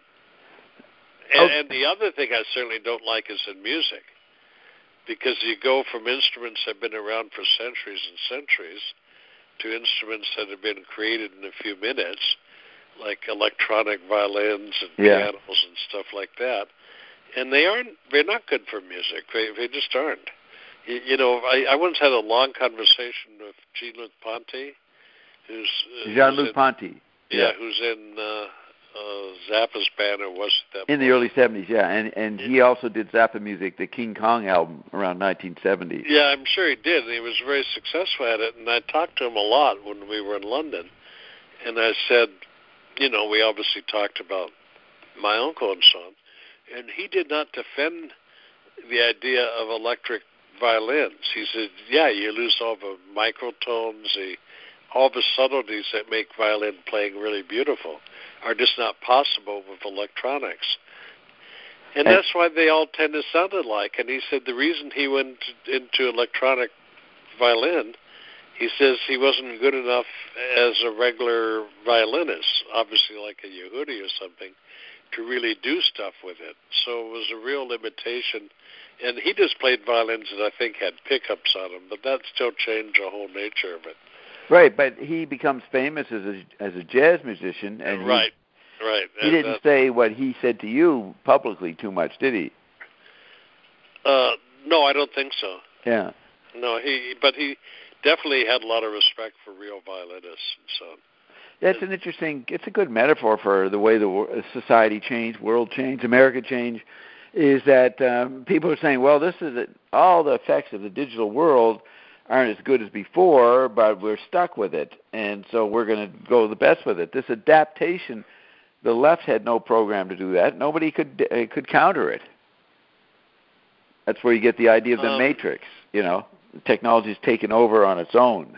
And, okay. and the other thing I certainly don't like is in music, because you go from instruments that have been around for centuries and centuries to instruments that have been created in a few minutes, like electronic violins and yeah. pianos and stuff like that. And they aren't, they're not good for music. They, they just aren't. You, you know, I, I once had a long conversation with Jean-Luc Ponty, who's... Uh, Jean-Luc who's Ponty. Yeah, yeah, who's in uh, uh, Zappa's band, or was it that In point? the early seventies, yeah. And and he also did Zappa music, the King Kong album, around nineteen seventy. Yeah, I'm sure he did. And he was very successful at it. And I talked to him a lot when we were in London. And I said, you know, we obviously talked about my uncle and so on. And he did not defend the idea of electric violins. He said, yeah, you lose all the microtones, the, all the subtleties that make violin playing really beautiful are just not possible with electronics. And that's why they all tend to sound alike. And he said the reason he went into electronic violin, he says he wasn't good enough as a regular violinist, obviously like a Yehudi or something, to really do stuff with it. So it was a real limitation. And he just played violins that I think had pickups on them, but that still changed the whole nature of it. Right, but he becomes famous as a as a jazz musician, and right, he, right. He and didn't say what he said to you publicly too much, did he? Uh, no, I don't think so. Yeah. No, he, but he definitely had a lot of respect for real violinists and so on. That's an interesting. It's a good metaphor for the way the society changed, world changed, America changed. Is that um, people are saying, well, this is a, all the effects of the digital world aren't as good as before, but we're stuck with it, and so we're going to go the best with it. This adaptation, the left had no program to do that. Nobody could uh, could counter it. That's where you get the idea of the um, matrix. You know, technology's taken over on its own.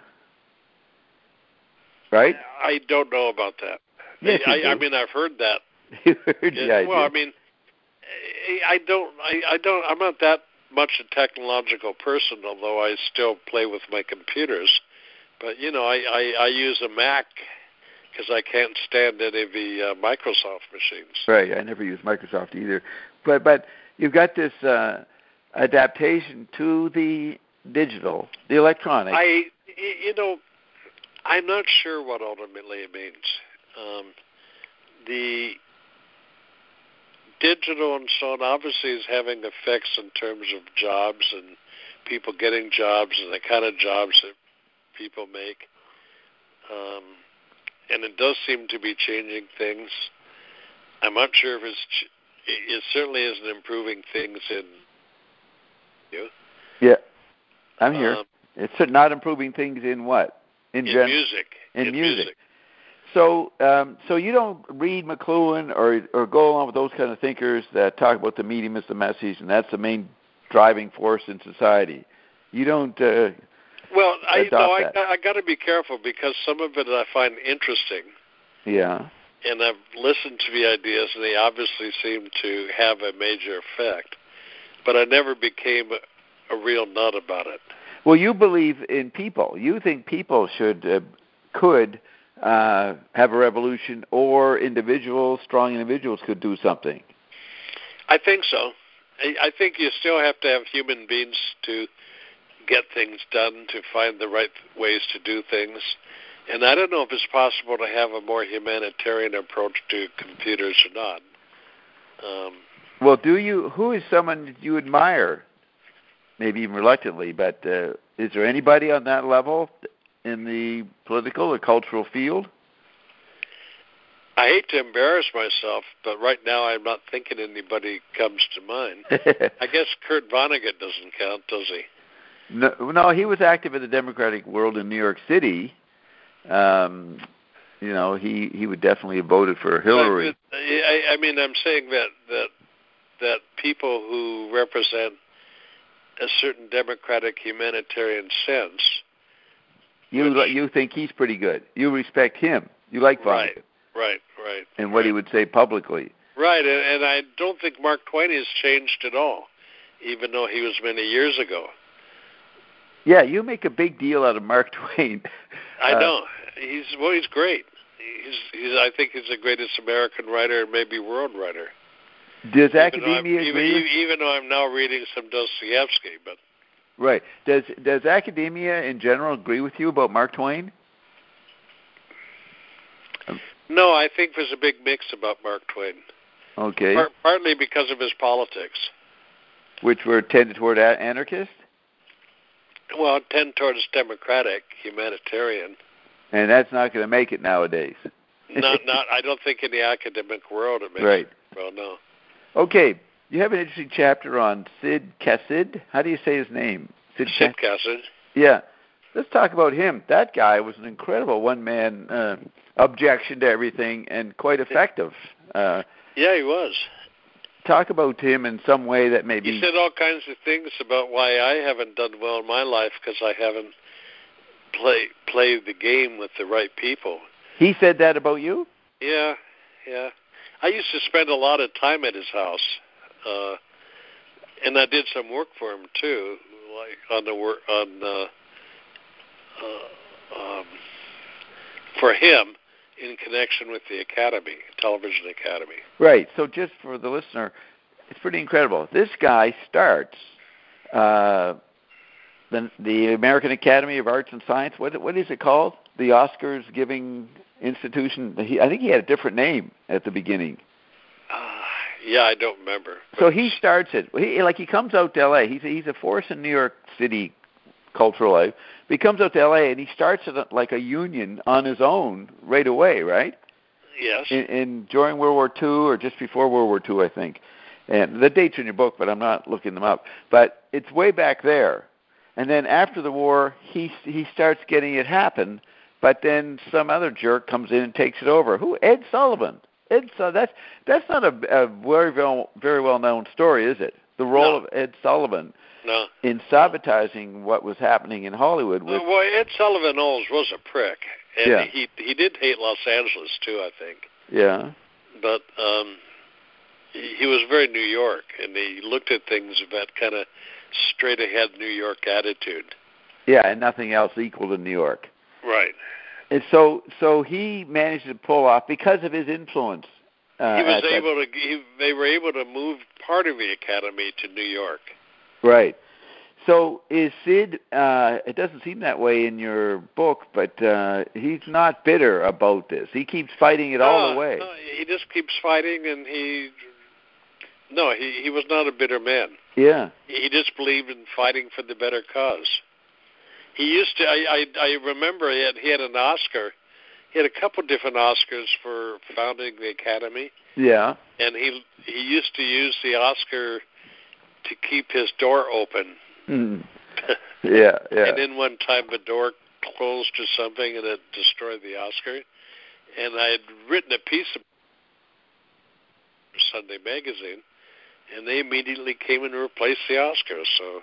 Right? I don't know about that. Yes, I, you do. I mean, I've heard that. You heard yeah, the idea. Well, I mean, I don't. I, I don't. I'm not that much a technological person, although I still play with my computers. But you know, I I, I use a Mac because I can't stand any of the uh, Microsoft machines. Right. I never use Microsoft either. But but you've got this uh, adaptation to the digital, the electronic. I you know. I'm not sure what ultimately it means. Um, the digital and so on obviously is having effects in terms of jobs and people getting jobs and the kind of jobs that people make. Um, and it does seem to be changing things. I'm not sure if it's, ch- it certainly isn't improving things in you. Yeah, I'm here. Um, it's not improving things in what? In, in gen- music. In, in music. music. So, um, so you don't read McLuhan or or go along with those kind of thinkers that talk about the medium as the message, and that's the main driving force in society. You don't. Uh, well, I no, I, I got to be careful because some of it I find interesting. Yeah. And I've listened to the ideas, and they obviously seem to have a major effect. But I never became a, a real nut about it. Well, you believe in people. You think people should, uh, could uh, have a revolution, or individuals, strong individuals, could do something. I think so. I, I think you still have to have human beings to get things done, to find the right ways to do things. And I don't know if it's possible to have a more humanitarian approach to computers or not. Um, well, do you? Who is someone that you admire? Maybe even reluctantly, but uh, is there anybody on that level in the political or cultural field? I hate to embarrass myself, but right now I'm not thinking anybody comes to mind. I guess Kurt Vonnegut doesn't count, does he? No, no, he was active in the Democratic world in New York City. Um, you know, he, he would definitely have voted for Hillary. But, I, I mean, I'm saying that, that that people who represent a certain democratic humanitarian sense. You which, you think he's pretty good. You respect him. You like Vonnegut. Right, right, right. And what right. he would say publicly. Right, and, and I don't think Mark Twain has changed at all, even though he was many years ago. Yeah, you make a big deal out of Mark Twain. I uh, know. He's well, he's great. He's, he's I think he's the greatest American writer and maybe world writer. Does even academia though agree? even, With... even though I'm now reading some Dostoevsky, but right. Does does academia in general agree with you about Mark Twain? No, I think there's a big mix about Mark Twain. Okay. Part, partly because of his politics, which were tended toward a- anarchist. Well, tend towards democratic, humanitarian. And that's not going to make it nowadays. not, not. I don't think in the academic world it makes right. it. Well, no. Okay, you have an interesting chapter on Sid Kassid. How do you say his name? Sid, Sid Kassid. Yeah. Let's talk about him. That guy was an incredible one-man uh, objection to everything and quite effective. Uh, yeah, he was. Talk about him in some way that maybe... He said all kinds of things about why I haven't done well in my life because I haven't play, played the game with the right people. He said that about you? Yeah, yeah. I used to spend a lot of time at his house, uh, and I did some work for him too, like on the work on uh, uh, um, for him in connection with the Academy, Television Academy. Right. So just for the listener, it's pretty incredible. This guy starts uh, the the American Academy of Arts and Science. What what is it called? The Oscars giving institution. He, I think he had a different name at the beginning. Uh, yeah, I don't remember. So he starts it. He, like he comes out to L A. He's a, he's a force in New York City cultural life. But he comes out to L A and he starts it like a union on his own right away, right? Yes. In, in during World War Two or just before World War Two, I think. And the dates are in your book, but I'm not looking them up. But it's way back there. And then after the war, he he starts getting it happen. But then some other jerk comes in and takes it over. Who? Ed Sullivan. Ed. So that's that's not a, a very well very well known story, is it? The role no. of Ed Sullivan no. in sabotaging what was happening in Hollywood. With, uh, well, Ed Sullivan always was a prick, and yeah. he he did hate Los Angeles too, I think. Yeah. But um, he, he was very New York, and he looked at things with that kind of straight ahead New York attitude. Yeah, and nothing else equal to New York. Right. And so, so he managed to pull off because of his influence. Uh, he was at able that, to. He, they were able to move part of the academy to New York. Right. So is Sid? Uh, it doesn't seem that way in your book, but uh, he's not bitter about this. He keeps fighting it no, all the way. No, he just keeps fighting, and he. No, he he was not a bitter man. Yeah. He just believed in fighting for the better cause. He used to. I I, I remember he had he had an Oscar. He had a couple different Oscars for founding the Academy. Yeah. And he he used to use the Oscar to keep his door open. Mm. Yeah, yeah. And then one time the door closed or something, and it destroyed the Oscar. And I had written a piece of Sunday Magazine, and they immediately came in to replace the Oscar. So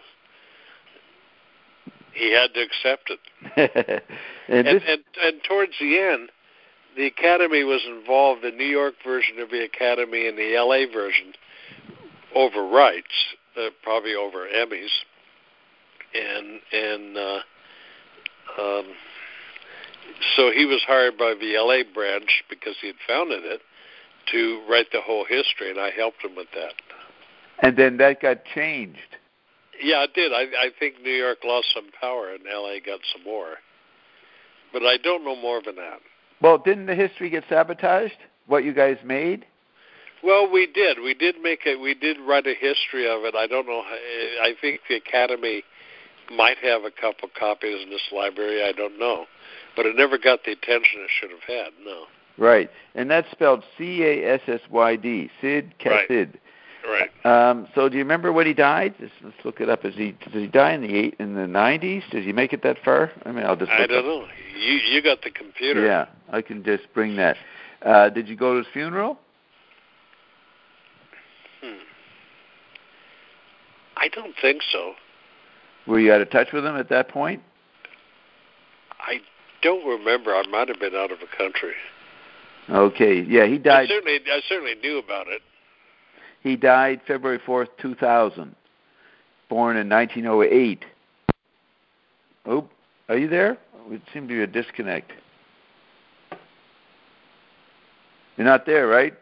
he had to accept it. and, and, this... and and towards the end, the Academy was involved, the New York version of the Academy and the L A version, over rights, uh, probably over Emmys. And and uh, um, so he was hired by the L A branch because he had founded it to write the whole history, and I helped him with that. And then that got changed. Yeah, it did. I, I think New York lost some power, and L A got some more. But I don't know more than that. Well, didn't the history get sabotaged? What you guys made? Well, we did. We did make it. We did write a history of it. I don't know. I think the Academy might have a couple copies in this library. I don't know, but it never got the attention it should have had. No. Right, and that's spelled C A S S Y D. Sid Kassid. Right. Right. Um, so do you remember when he died? Just, let's look it up. Is he did he die in the eight in the nineties? Did he make it that far? I mean, I'll just. Look I don't up. know. You you got the computer. Yeah, I can just bring that. Uh, did you go to his funeral? Hmm. I don't think so. Were you out of touch with him at that point? I don't remember. I might have been out of the country. Okay. Yeah, he died. I certainly I certainly knew about it. He died February fourth, two thousand. Born in nineteen oh eight. Oh, are you there? It seemed to be a disconnect. You're not there, right?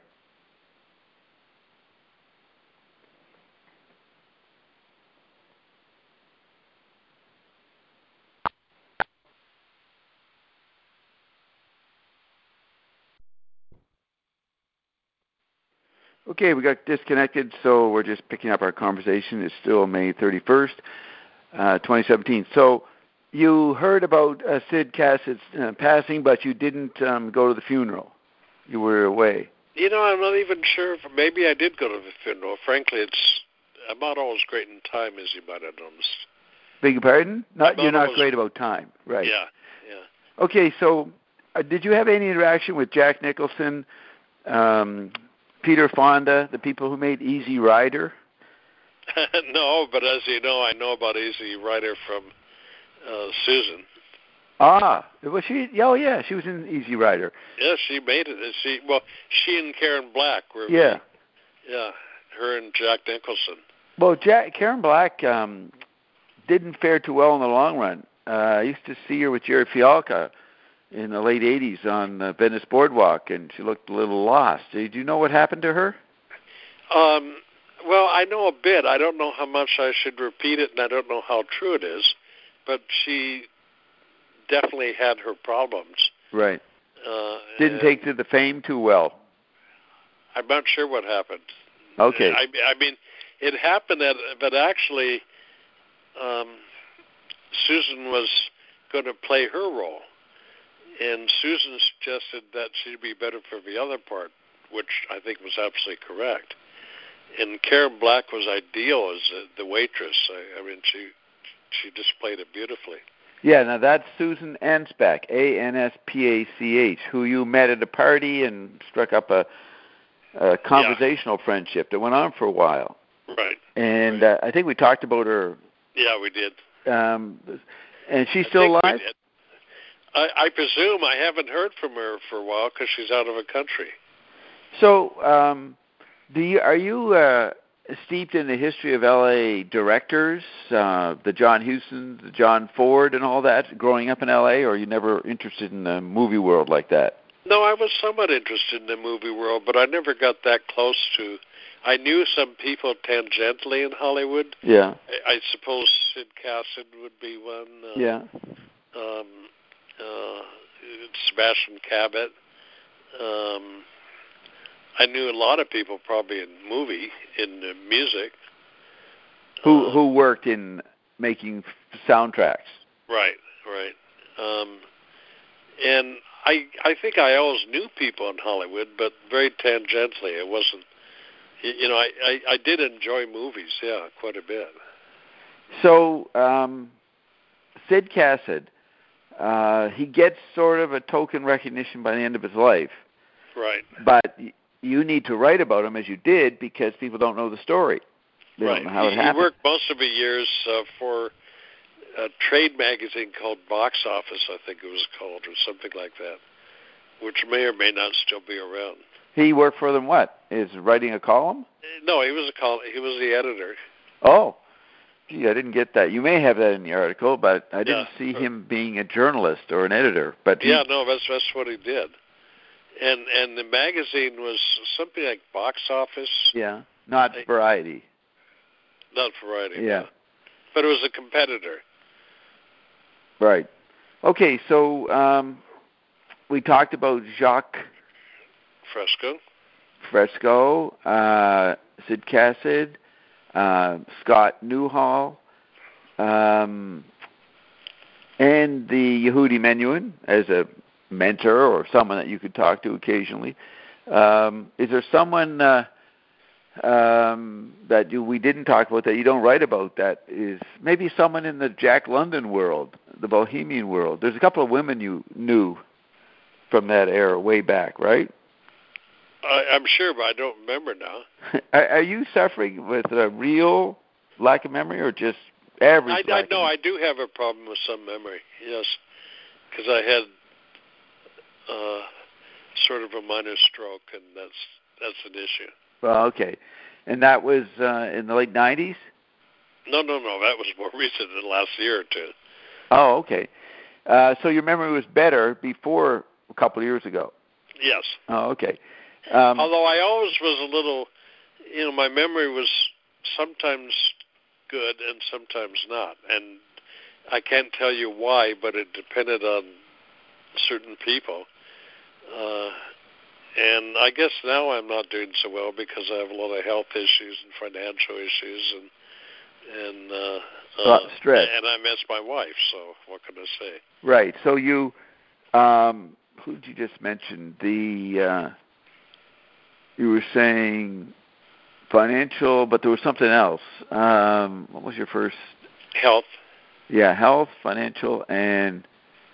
Okay, we got disconnected, so we're just picking up our conversation. It's still May thirty-first, uh, twenty seventeen. So you heard about uh, Sid Cassett's uh, passing, but you didn't um, go to the funeral. You were away. You know, I'm not even sure if maybe I did go to the funeral. Frankly, it's I'm not always great in time, as you might have noticed. Beg your pardon? Not, not you're not always, great about time, right? Yeah, yeah. Okay, so uh, did you have any interaction with Jack Nicholson, um, Peter Fonda, the people who made Easy Rider? No, but as you know, I know about Easy Rider from uh, Susan. Ah, was she? Oh, yeah, she was in Easy Rider. Yeah, she made it. She well, she and Karen Black were. Yeah. The, yeah, her and Jack Nicholson. Well, Jack, Karen Black um, didn't fare too well in the long run. Uh, I used to see her with Jerry Fialka in the late eighties on uh, Venice Boardwalk, and she looked a little lost. Do you know what happened to her? Um, well, I know a bit. I don't know how much I should repeat it, and I don't know how true it is, but she definitely had her problems. Right. Uh, Didn't take to the fame too well. I'm not sure what happened. Okay. I, I mean, it happened that, but actually, um, Susan was going to play her role. And Susan suggested that she'd be better for the other part, which I think was absolutely correct. And Karen Black was ideal as the waitress. I, I mean, she she just played it beautifully. Yeah, now that's Susan Anspach, A N S P A C H, who you met at a party and struck up a, a conversational yeah. friendship that went on for a while. Right. And right. Uh, I think we talked about her. Yeah, we did. Um, and she's I still alive? I, I presume. I haven't heard from her for a while because she's out of the country. So, um, do you are you uh, steeped in the history of L A directors, uh, the John Huston, the John Ford, and all that, growing up in L A, or are you never interested in the movie world like that? No, I was somewhat interested in the movie world, but I never got that close to. I knew some people tangentially in Hollywood. Yeah. I, I suppose Sid Cassidy would be one. Uh, yeah. Um, uh, Sebastian Cabot. Um, I knew a lot of people probably in movie, in uh, music. Who uh, who worked in making soundtracks. Right, right. Um, and I I think I always knew people in Hollywood, but very tangentially. It wasn't, you know, I, I, I did enjoy movies, yeah, quite a bit. So, um, Sid Cassidy, uh, he gets sort of a token recognition by the end of his life. Right. But you need to write about him as you did because people don't know the story. They right. don't know how it he, happened. He worked most of the years uh, for a trade magazine called Box Office, I think it was called, or something like that, which may or may not still be around. He worked for them what? Is writing a column? No, he was a col- he was the editor. Oh. Gee, I didn't get that. You may have that in the article, but I didn't yeah. see him being a journalist or an editor. But he... Yeah, no, that's that's what he did. And and the magazine was something like Box Office. Yeah, not I, Variety. Not Variety. Yeah. No. But it was a competitor. Right. Okay, so um, we talked about Jacques Fresco. Fresco, uh, Sid Cassidy, uh, Scott Newhall, um, and the Yehudi Menuhin as a mentor or someone that you could talk to occasionally. Um, is there someone uh, um, that you, we didn't talk about, that you don't write about, that is maybe someone in the Jack London world, the Bohemian world. There's a couple of women you knew from that era way back, right? I, I'm sure, but I don't remember now. are, are you suffering with a real lack of memory, or just average? I, I know I do have a problem with some memory. Yes, because I had uh, sort of a minor stroke, and that's that's an issue. Well, okay, and that was uh, in the late nineties. No, no, no. That was more recent than the last year or two. Oh, okay. Uh, so your memory was better before a couple of years ago. Yes. Oh, okay. Um, Although I always was a little, you know, my memory was sometimes good and sometimes not, and I can't tell you why, but it depended on certain people. Uh, and I guess now I'm not doing so well because I have a lot of health issues and financial issues and and uh, a lot of uh, stress. And I miss my wife, so what can I say? Right. So you, um, who did you just mention? The uh, you were saying financial, but there was something else. Um, what was your first? Health. Yeah, health, financial, and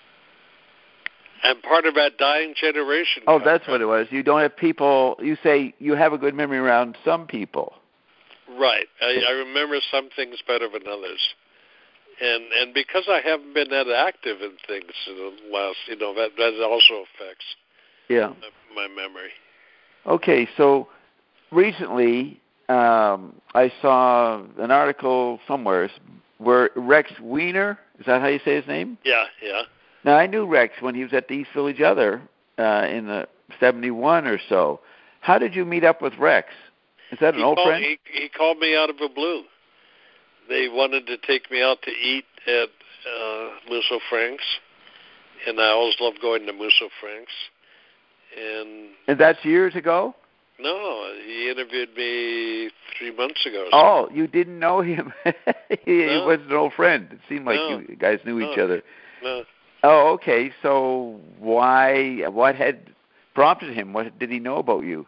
and part of that dying generation. Oh, that's what it was. You don't have people. You say you have a good memory around some people. Right. I, I remember some things better than others. And and because I haven't been that active in things in the last, you know, that, that also affects yeah. my memory. Okay, so recently um, I saw an article somewhere where Rex Weiner, is that how you say his name? Yeah, yeah. Now, I knew Rex when he was at the East Village Other uh, in the seventy-one or so. How did you meet up with Rex? Is that an he old called, friend? He, he called me out of the blue. They wanted to take me out to eat at uh, Musso Frank's, and I always loved going to Musso Frank's. And, and that's years ago? No, he interviewed me three months ago. Oh, you didn't know him. he no. was an old friend. It seemed like no. you guys knew no. each other. No. Oh, okay. So why? What had prompted him? What did he know about you?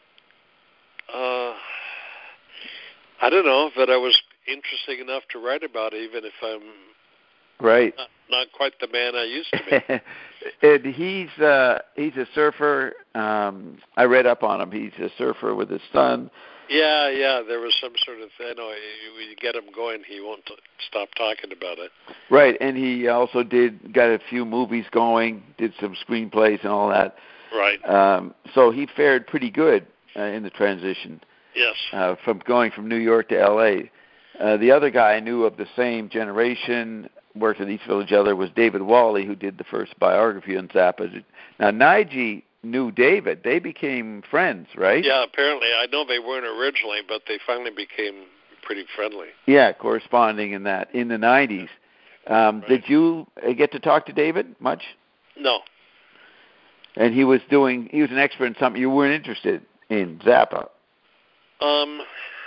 Uh, I don't know, but I was interesting enough to write about, even if I'm right not, not quite the man I used to be. and he's uh, he's a surfer. Um, I read up on him. He's a surfer with his son. Yeah, yeah. There was some sort of thing. You know, you, you get him going, he won't t- stop talking about it. Right, and he also did got a few movies going, did some screenplays and all that. Right. Um, so he fared pretty good uh, in the transition. Yes. Uh, from going from New York to L A. Uh, the other guy I knew of the same generation, worked at East Village Other, was David Wally, who did the first biography on Zappa. Now, Nige knew David. They became friends, right? Yeah, apparently. I know they weren't originally, but they finally became pretty friendly. Yeah, corresponding in that, in the nineties. Um, right. Did you get to talk to David much? No. And he was doing, he was an expert in something you weren't interested in, Zappa. Um.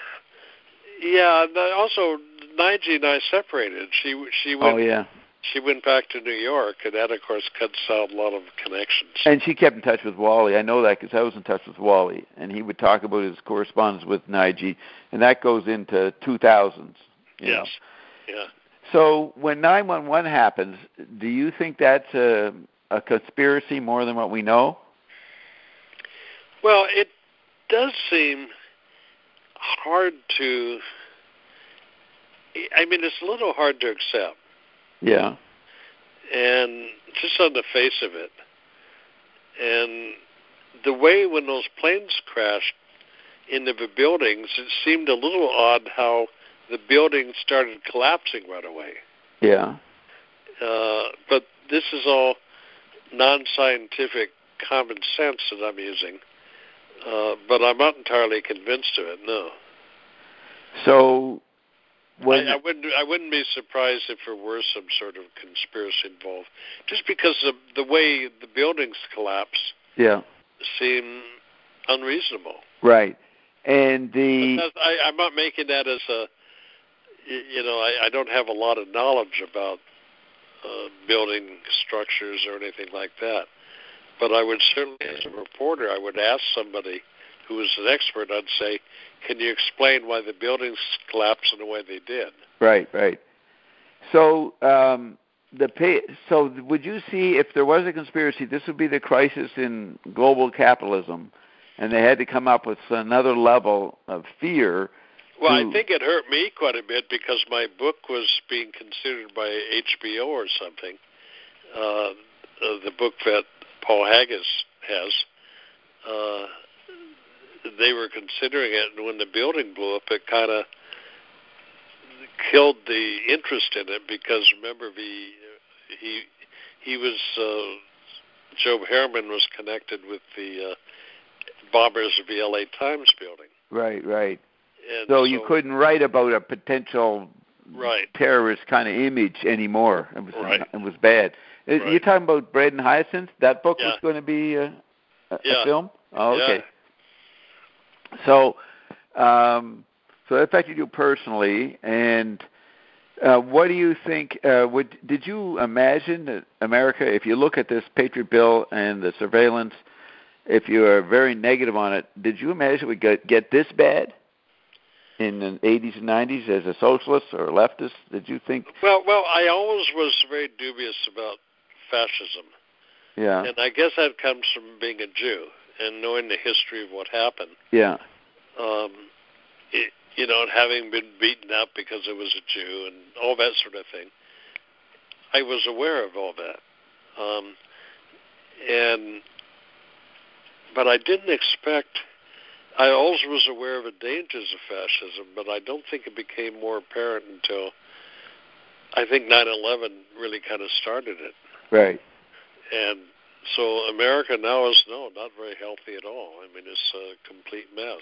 Yeah. Also, Nige and I separated. She she went. Oh yeah. She went back to New York, and that, of course, cuts out a lot of connections. And she kept in touch with Wally. I know that because I was in touch with Wally, and he would talk about his correspondence with Nige, and that goes into two thousands. Yes. Know. Yeah. So when nine one one happens, do you think that's a, a conspiracy more than what we know? Well, it does seem hard to. I mean, it's a little hard to accept. Yeah. And just on the face of it. And the way when those planes crashed into the buildings, it seemed a little odd how the buildings started collapsing right away. Yeah. Uh, but this is all non-scientific common sense that I'm using. Uh, but I'm not entirely convinced of it, no. So... When I, I wouldn't. I wouldn't be surprised if there were some sort of conspiracy involved, just because of the way the buildings collapse. Yeah. Seem unreasonable. Right, and the. I, I'm not making that as a. You know, I, I don't have a lot of knowledge about uh, building structures or anything like that, but I would certainly, as a reporter, I would ask somebody who was an expert, I'd say, can you explain why the buildings collapsed in the way they did? Right, right. So, um, the pay, so would you see if there was a conspiracy, this would be the crisis in global capitalism, and they had to come up with another level of fear. Well, to, I think it hurt me quite a bit because my book was being considered by H B O or something. Uh, uh, the book that Paul Haggis has, uh, they were considering it, and when the building blew up, it kind of killed the interest in it because remember, the he he was uh, Joe Herman was connected with the uh, bombers of the L A Times building. Right, right. And so, so you couldn't write about a potential right. terrorist kind of image anymore. It was right. it was bad. Right. You're talking about Bread and Hyacinth? That book yeah. was going to be a, a, yeah. a film? Oh, okay. Yeah. So, um, so that affected you personally, and uh, what do you think? Uh, would did you imagine that America, if you look at this Patriot Bill and the surveillance, if you are very negative on it, did you imagine it would get, get this bad in the eighties and nineties as a socialist or a leftist? Did you think? Well, well, I always was very dubious about fascism. Yeah. And I guess that comes from being a Jew and knowing the history of what happened. Yeah. Um, it, you know, and having been beaten up because I was a Jew and all that sort of thing. I was aware of all that. Um, and, but I didn't expect, I always was aware of the dangers of fascism, but I don't think it became more apparent until I think nine eleven really kind of started it. Right. And so America now is, no, not very healthy at all. I mean, it's a complete mess.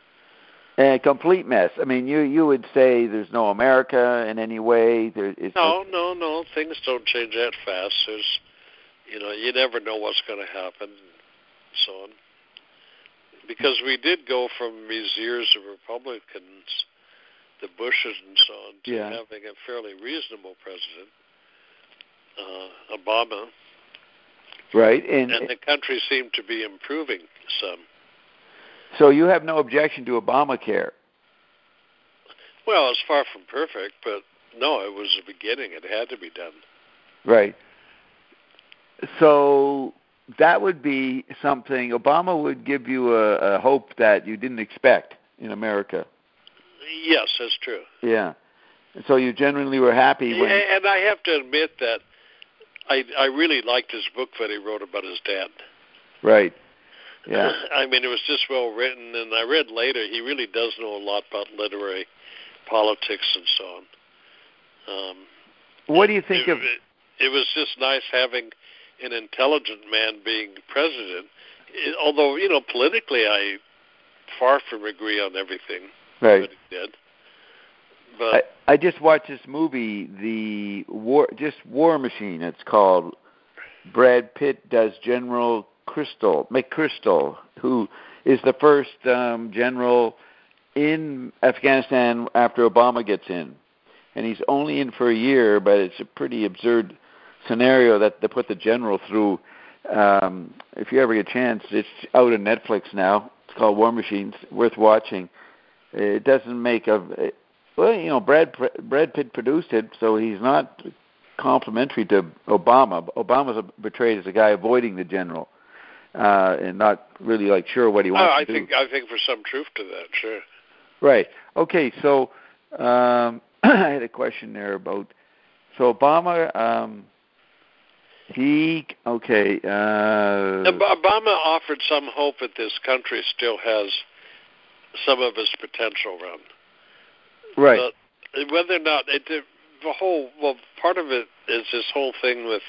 A complete mess. I mean, you you would say there's no America in any way. There, it's no, a, no, no. Things don't change that fast. There's, you know, you never know what's going to happen, and so on. Because we did go from these years of Republicans, the Bushes and so on, to yeah. having a fairly reasonable president, uh, Obama. Right, and, and the country seemed to be improving some. So you have no objection to Obamacare? Well, it's far from perfect, but no, it was the beginning. It had to be done. Right. So that would be something, Obama would give you a, a hope that you didn't expect in America. Yes, that's true. Yeah. So you genuinely were happy when... Yeah, and I have to admit that I I really liked his book that he wrote about his dad. Right. Yeah. I mean, it was just well written, and I read later he really does know a lot about literary politics and so on. Um, what do you think it, of... It, it was just nice having an intelligent man being president, it, although, you know, politically I far from agree on everything right. that he did. But I, I just watched this movie, the War, just War Machine. It's called. Brad Pitt does General Crystal, McChrystal, who is the first um, general in Afghanistan after Obama gets in, and he's only in for a year. But it's a pretty absurd scenario that they put the general through. Um, if you ever get a chance, it's out on Netflix now. It's called War Machine. It's worth watching. It doesn't make a Well, you know, Brad Brad Pitt produced it, so he's not complimentary to Obama. Obama's portrayed as a guy avoiding the general uh, and not really like sure what he wants oh, I to think, do. I think there's some truth to that, sure. Right. Okay. So um, I had a question there about so Obama. Um, he okay. Uh, Obama offered some hope that this country still has some of its potential around. Right. But whether or not it, the whole well, part of it is this whole thing with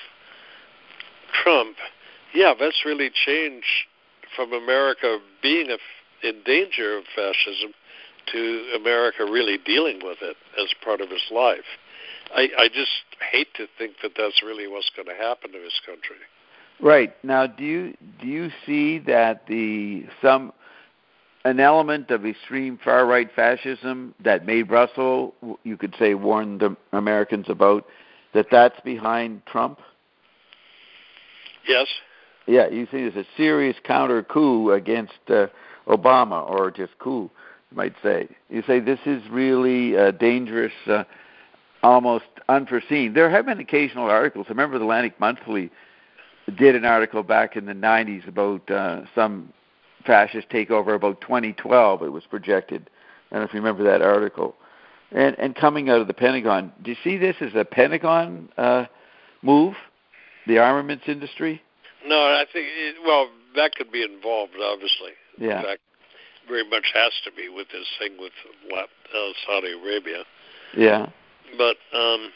Trump. Yeah, that's really changed from America being a, in danger of fascism to America really dealing with it as part of its life. I, I just hate to think that that's really what's going to happen to this country. Right. Now, do you do you see that the some an element of extreme far-right fascism that made Russell, you could say, warn the Americans about, that that's behind Trump? Yes. Yeah, you see there's a serious counter coup against uh, Obama, or just cool, you might say. You say this is really uh, dangerous, uh, almost unforeseen. There have been occasional articles. I remember the Atlantic Monthly did an article back in the nineties about uh, some fascist takeover about twenty twelve. It was projected. I don't know if you remember that article. And, and coming out of the Pentagon, do you see this as a Pentagon uh, move, the armaments industry? No, I think, it, well, that could be involved, obviously. Yeah. In fact, very much has to be with this thing with uh, Saudi Arabia. Yeah. But um,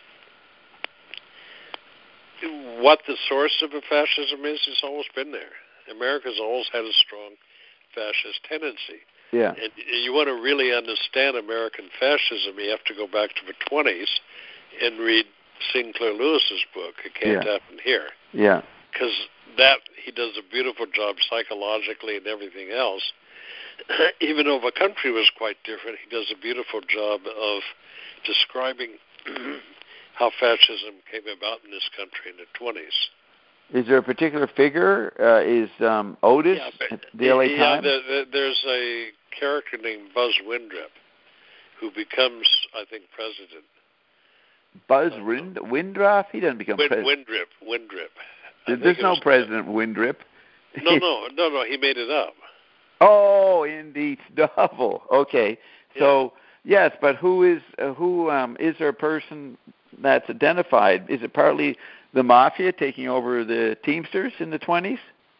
what the source of a fascism is, has always been there. America's always had a strong fascist tendency. Yeah. And you want to really understand American fascism, you have to go back to the twenties and read Sinclair Lewis's book, It Can't Yeah. Happen Here. Yeah. Because that, he does a beautiful job psychologically and everything else. Even though the country was quite different, he does a beautiful job of describing how fascism came about in this country in the twenties. Is there a particular figure? Uh, is um, Otis Yeah, but, at the L A yeah, Times? the, the, there's a character named Buzz Windrip who becomes, I think, president. Buzz Uh, Wind, Windroff? He doesn't become Wind, president. Windrip, Windrip. I There's think it no was- President Windrip. No, no, no, no. He made it up. Oh, in the novel. Okay. So, yes, but who is, uh, who, um, is there a person that's identified? Is it partly the Mafia taking over the Teamsters in the twenties?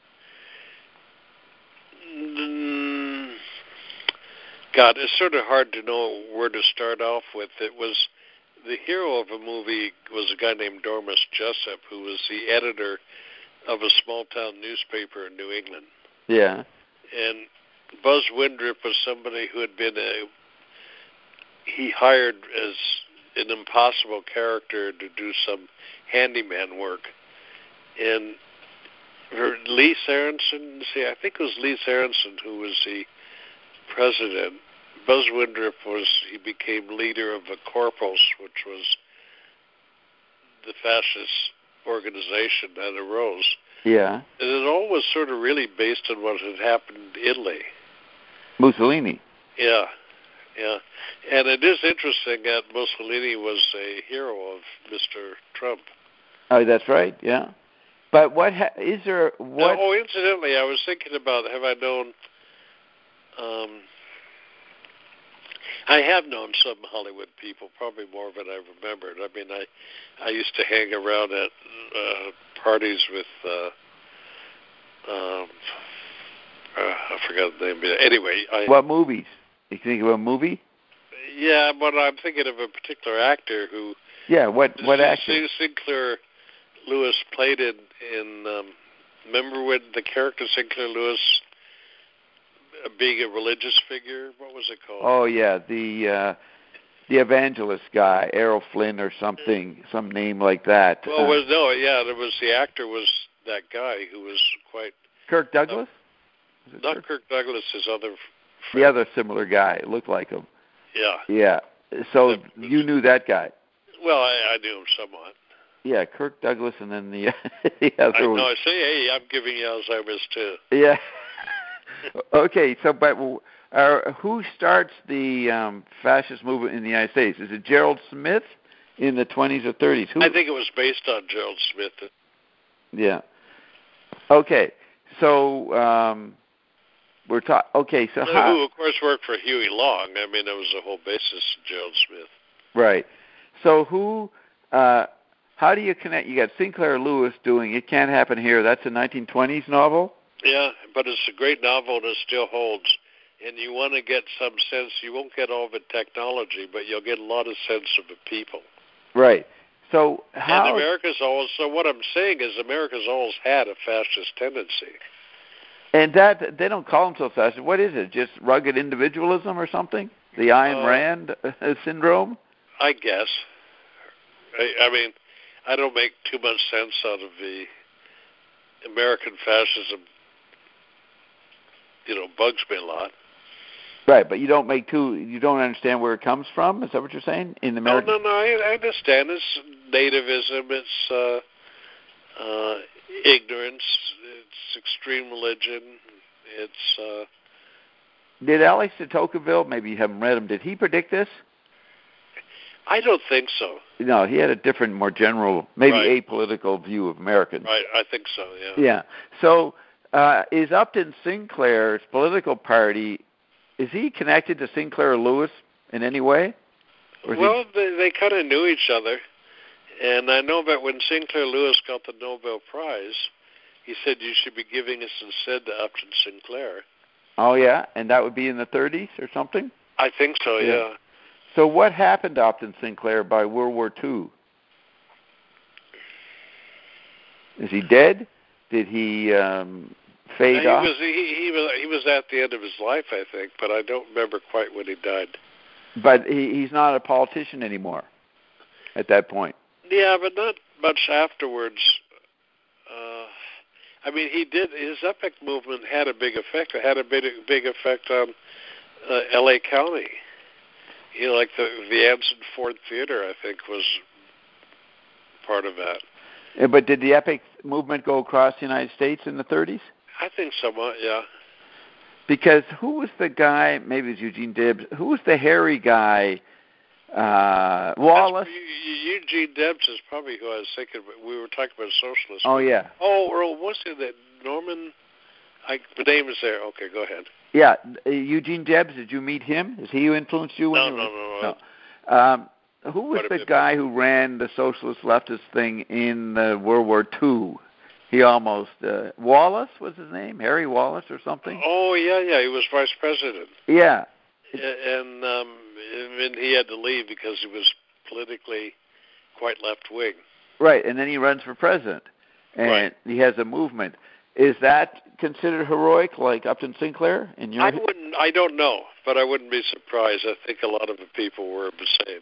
Mm, God, it's sort of hard to know where to start off with. It was the hero of a movie was a guy named Dormus Jessup, who was the editor of a small town newspaper in New England. Yeah. And Buzz Windrip was somebody who had been a he hired as an impossible character to do some handyman work. And Lee Aronson, see, I think it was Lee Aronson who was the president. Buzz Windrip was, he became leader of the Corporals, which was the fascist organization that arose. Yeah. And it all was sort of really based on what had happened in Italy. Mussolini. Yeah, yeah. And it is interesting that Mussolini was a hero of Mister Trump. Oh, that's right. Yeah. But what ha- is there? What? Now, oh, incidentally, I was thinking about have I known? Um, I have known some Hollywood people, probably more than I remembered. I mean, I I used to hang around at uh, parties with. Uh, um, uh, I forgot the name. Anyway, I, What movies? You think of a movie? Yeah, but I'm thinking of a particular actor who. Yeah. What? What actor? Sinclair Lewis played in. in um, remember when the character Sinclair Lewis, uh, being a religious figure, what was it called? Oh yeah, the uh, the evangelist guy, Errol Flynn or something, some name like that. Well, it was no, yeah, it was the actor was that guy who was quite. Kirk Douglas. Uh, not Kirk? Kirk Douglas, his other. Friend. The other similar guy, looked like him. Yeah. Yeah. So was, you knew that guy. Well, I, I knew him somewhat. Yeah, Kirk Douglas, and then the the other I one. know. I say, hey, I'm giving you Alzheimer's too. Yeah. Okay, so but uh, who starts the um, fascist movement in the United States? Is it Gerald Smith in the twenties or thirties? Who? I think it was based on Gerald Smith. Yeah. Okay, so um, we're talking. Okay, so who, how? Who, of course, worked for Huey Long. I mean, that was the whole basis of Gerald Smith. Right. So who? Uh, how do you connect? You got Sinclair Lewis doing "It Can't Happen Here." That's a nineteen twenties novel. Yeah, but it's a great novel and it still holds. And you want to get some sense. You won't get all the technology, but you'll get a lot of sense of the people. Right. So how? And America's always. So what I'm saying is, America's always had a fascist tendency. And that they don't call themselves fascist. What is it? Just rugged individualism or something? The Ayn uh, Rand syndrome? I guess. I, I mean, I don't make too much sense out of the American fascism. You know, bugs me a lot. Right, but you don't make too. You don't understand where it comes from. Is that what you're saying? In America? No, no, no. I, I understand. It's nativism. It's uh, uh, ignorance. It's extreme religion. It's uh, did Alex de Tocqueville, maybe you haven't read him, did he predict this? I don't think so. No, he had a different, more general, maybe Right. apolitical view of Americans. Right, I think so, yeah. Yeah. So uh, is Upton Sinclair's political party, is he connected to Sinclair Lewis in any way? Or Well, he... they, they kind of knew each other. And I know that when Sinclair Lewis got the Nobel Prize, he said you should be giving us instead to Upton Sinclair. Oh, yeah? And that would be in the thirties or something? I think so, yeah. yeah. So what happened to Upton Sinclair by World War Two? Is he dead? Did he um, fade he off? Was, he, he, was, he was at the end of his life, I think, but I don't remember quite when he died. But he, he's not a politician anymore at that point. Yeah, but not much afterwards. Uh, I mean, he did, his epic movement had a big effect. It had a big, big effect on uh, L A County. You know, like the, the Anson Ford Theater, I think, was part of that. Yeah, but did the epic movement go across the United States in the thirties? I think somewhat, yeah. Because who was the guy, maybe it was Eugene Debs, who was the hairy guy, uh, Wallace? That's, Eugene Debs is probably who I was thinking, but we were talking about socialists. Oh, yeah. Oh, or was it that Norman, I, the name is there. Okay, go ahead. Yeah, Eugene Debs, did you meet him? Is he who influenced you? When no, you were... no, no, no. Um, who was the guy who ran the socialist leftist thing in uh, World War Two? He almost, uh, Wallace was his name? Harry Wallace or something? Oh, yeah, yeah, he was vice president. Yeah. And, um, and he had to leave because he was politically quite left-wing. Right, and then he runs for president. And right. he has a movement. Is that considered heroic, like Upton Sinclair? In your I wouldn't. I don't know, but I wouldn't be surprised. I think a lot of the people were the same.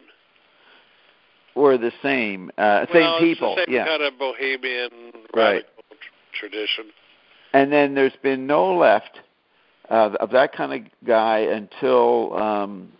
Were the same, uh, same well, people. It's the same yeah. kind of bohemian right. radical tradition. And then there's been no left uh, of that kind of guy until um,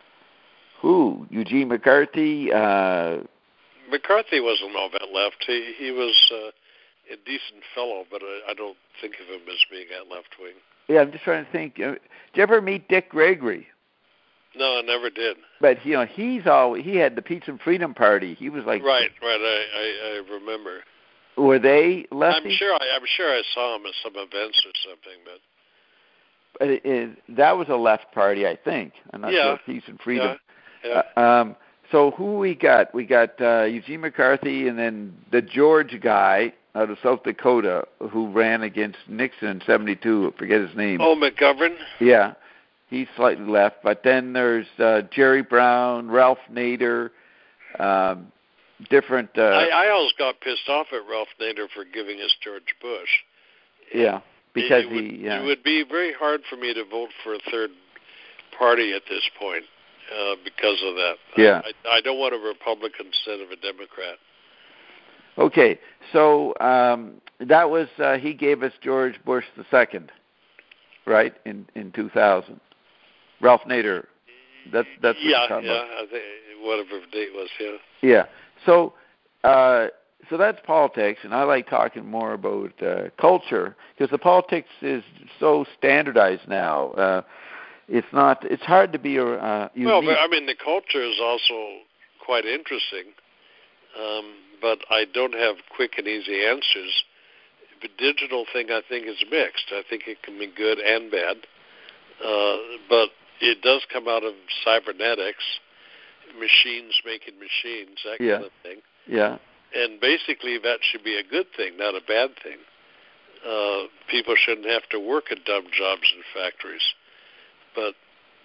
who? Eugene McCarthy. Uh, McCarthy wasn't all that left. He he was. Uh, a decent fellow, but I, I don't think of him as being at left wing. Yeah, I'm just trying to think. Uh, did you ever meet Dick Gregory? No, I never did. But you know, he's all he had the Peace and Freedom Party. He was like right, right. I, I, I remember. Were they lefty? I'm sure. I, I'm sure I saw him at some events or something, but. But it, it, that was a left party, I think. I'm not yeah. sure. Peace and Freedom. Yeah. yeah. Uh, um, so who we got? We got uh, Eugene McCarthy, and then the George guy out of South Dakota who ran against Nixon in seventy-two. I forget his name. Oh, McGovern? Yeah. He's slightly left. But then there's uh, Jerry Brown, Ralph Nader, um, different... Uh, I, I always got pissed off at Ralph Nader for giving us George Bush. Yeah, because it, it would, he... Yeah. It would be very hard for me to vote for a third party at this point uh, because of that. Yeah. I, I don't want a Republican instead of a Democrat. Okay, so um, that was uh, he gave us George Bush the second, right? In in two thousand, Ralph Nader. That's that's what yeah, you're talking yeah. about. I think whatever the date was, yeah. Yeah. So uh, so that's politics, and I like talking more about uh, culture because the politics is so standardized now. Uh, it's not. It's hard to be a uh, unique. Well, but I mean, the culture is also quite interesting. Um, but I don't have quick and easy answers. The digital thing, I think, is mixed. I think it can be good and bad. Uh, but it does come out of cybernetics, machines making machines, that yeah. kind of thing. Yeah. And basically that should be a good thing, not a bad thing. Uh, people shouldn't have to work at dumb jobs in factories. But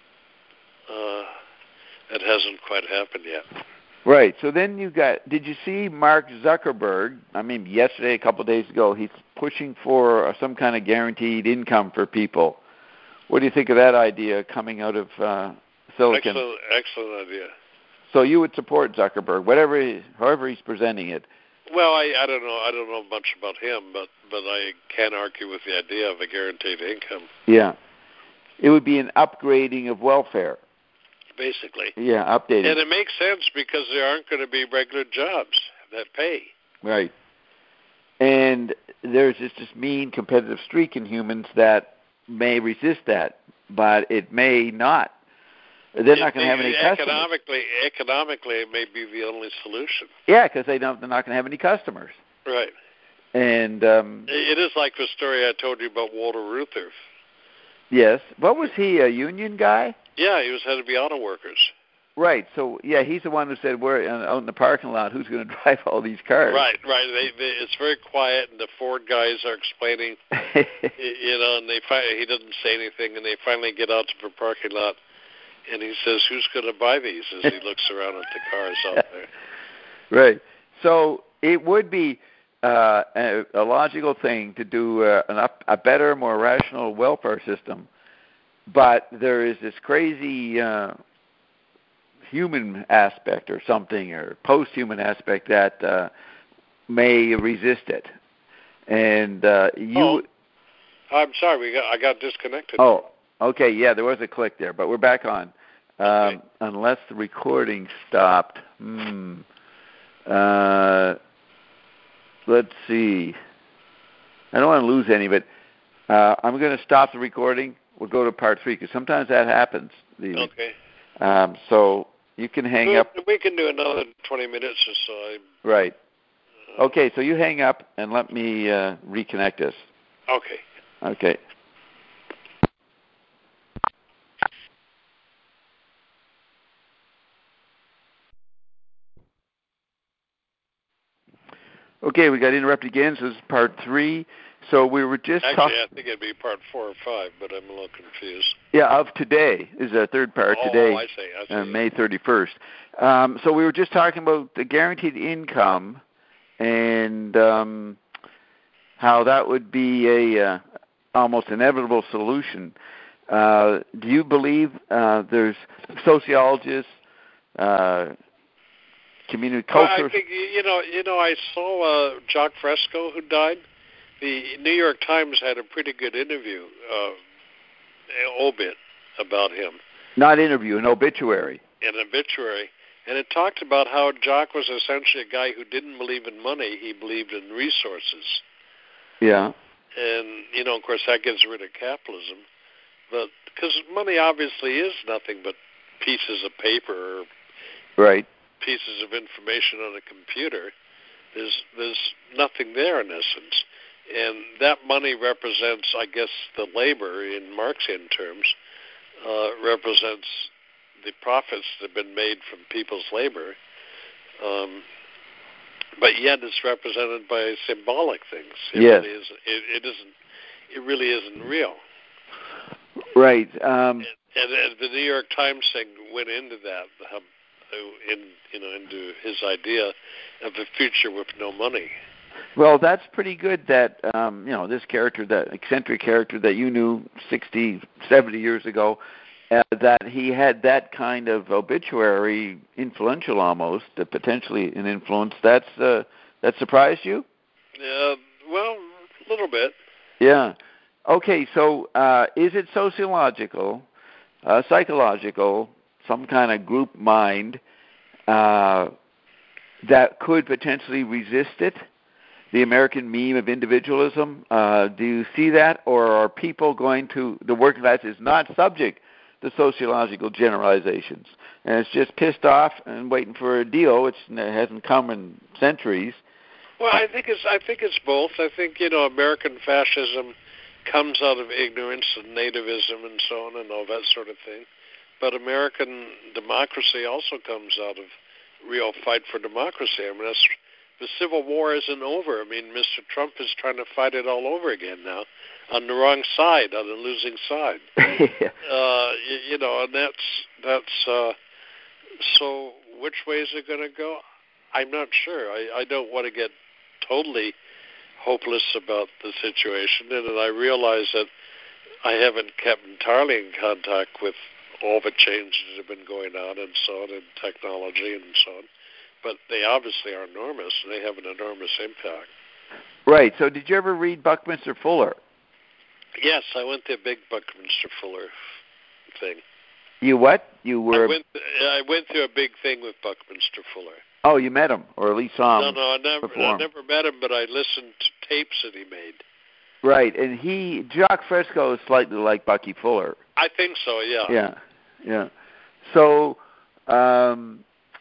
uh, it hasn't quite happened yet. Right. So then you got, did you see Mark Zuckerberg? I mean, yesterday, a couple of days ago, he's pushing for some kind of guaranteed income for people. What do you think of that idea coming out of uh, Silicon? Excellent, excellent idea. So you would support Zuckerberg, whatever, he, however he's presenting it. Well, I, I don't know. I don't know much about him, but but I can't argue with the idea of a guaranteed income. Yeah, it would be an upgrading of welfare. Basically. Yeah, updating. And it makes sense because there aren't going to be regular jobs that pay. Right. And there's just this mean competitive streak in humans that may resist that. but it may not. They're it not going to have any customers. Economically, economically, it may be the only solution. Yeah, because they don't. They're not going to have any customers. Right. And um, it is like the story I told you about Walter Reuther. Yes. What was he, a union guy? Yeah, he was head of the auto workers. Right. So, yeah, he's the one who said, we're out in the parking lot, who's going to drive all these cars? Right, right. They, they, it's very quiet, and the Ford guys are explaining, you know, and they fi- he doesn't say anything, and they finally get out to the parking lot, and he says, who's going to buy these, as he looks around at the cars out there. Right. So it would be uh, a, a logical thing to do uh, an up, a better, more rational welfare system, but there is this crazy uh, human aspect or something, or post-human aspect that uh, may resist it. And uh, you... Oh, I'm sorry, we got, I got disconnected. Oh, okay, yeah, there was a click there, but we're back on. Um, okay. Unless the recording stopped. Hmm. Uh, let's see. I don't want to lose any, but uh, I'm going to stop the recording. We'll go to part three, because sometimes that happens. The, okay. Um, so you can hang we, up. We can do another twenty minutes or so. I, right. Uh, okay, so you hang up and let me uh, reconnect us. Okay. Okay. Okay, we got interrupted again, so this is part three. So we were just Actually, talking... I think it'd be part four or five, but I'm a little confused. Yeah, of today. This is our third part oh, today, oh, I see, I see. Uh, May thirty-first. Um, so we were just talking about the guaranteed income and um, how that would be a uh, almost inevitable solution. Uh, do you believe uh, there's sociologists, uh, community culture? Well, I think you know, you know, I saw uh, Jacques Fresco, who died. The New York Times had a pretty good interview, uh, obit about him. Not interview, an obituary. An obituary, and it talked about how Jacques was essentially a guy who didn't believe in money; he believed in resources. Yeah. And you know, of course, that gets rid of capitalism, but because money obviously is nothing but pieces of paper, or right. pieces of information on a computer. There's there's nothing there in essence. And that money represents, I guess, the labor in Marxian terms, uh, represents the profits that have been made from people's labor. Um, but yet it's represented by symbolic things. It yes. really is, it, it isn't. It really isn't real. Right. Um, and, and, and the New York Times thing went into that, how, in you know, into his idea of a future with no money. Well, that's pretty good that, um, you know, this character, that eccentric character that you knew sixty, seventy years ago, uh, that he had that kind of obituary, influential almost, uh, potentially an influence. That's uh, that surprised you? Uh, well, a little bit. Yeah. Okay, so uh, is it sociological, uh, psychological, some kind of group mind uh, that could potentially resist it? The American meme of individualism, uh, do you see that? Or are people going to, the working class is not subject to sociological generalizations, and it's just pissed off and waiting for a deal, which hasn't come in centuries? Well, I think it's, I think it's both. I think, you know, American fascism comes out of ignorance and nativism and so on and all that sort of thing. But American democracy also comes out of real fight for democracy. I mean, that's, the Civil War isn't over. I mean, Mister Trump is trying to fight it all over again now, on the wrong side, on the losing side. yeah. uh, you, you know, and that's that's. Uh, so, which way is it going to go? I'm not sure. I, I don't want to get totally hopeless about the situation, and, and I realize that I haven't kept entirely in contact with all the changes that have been going on and so on in technology and so on. But they obviously are enormous, and they have an enormous impact. Right. So did you ever read Buckminster Fuller? Yes, I went to a big Buckminster Fuller thing. You what? You were... I went, I went through a big thing with Buckminster Fuller. Oh, you met him, or at least saw No, him. no, I never, perform. I never met him, but I listened to tapes that he made. Right, and he, Jacques Fresco is slightly like Bucky Fuller. I think so. Yeah. Yeah, yeah. So, um,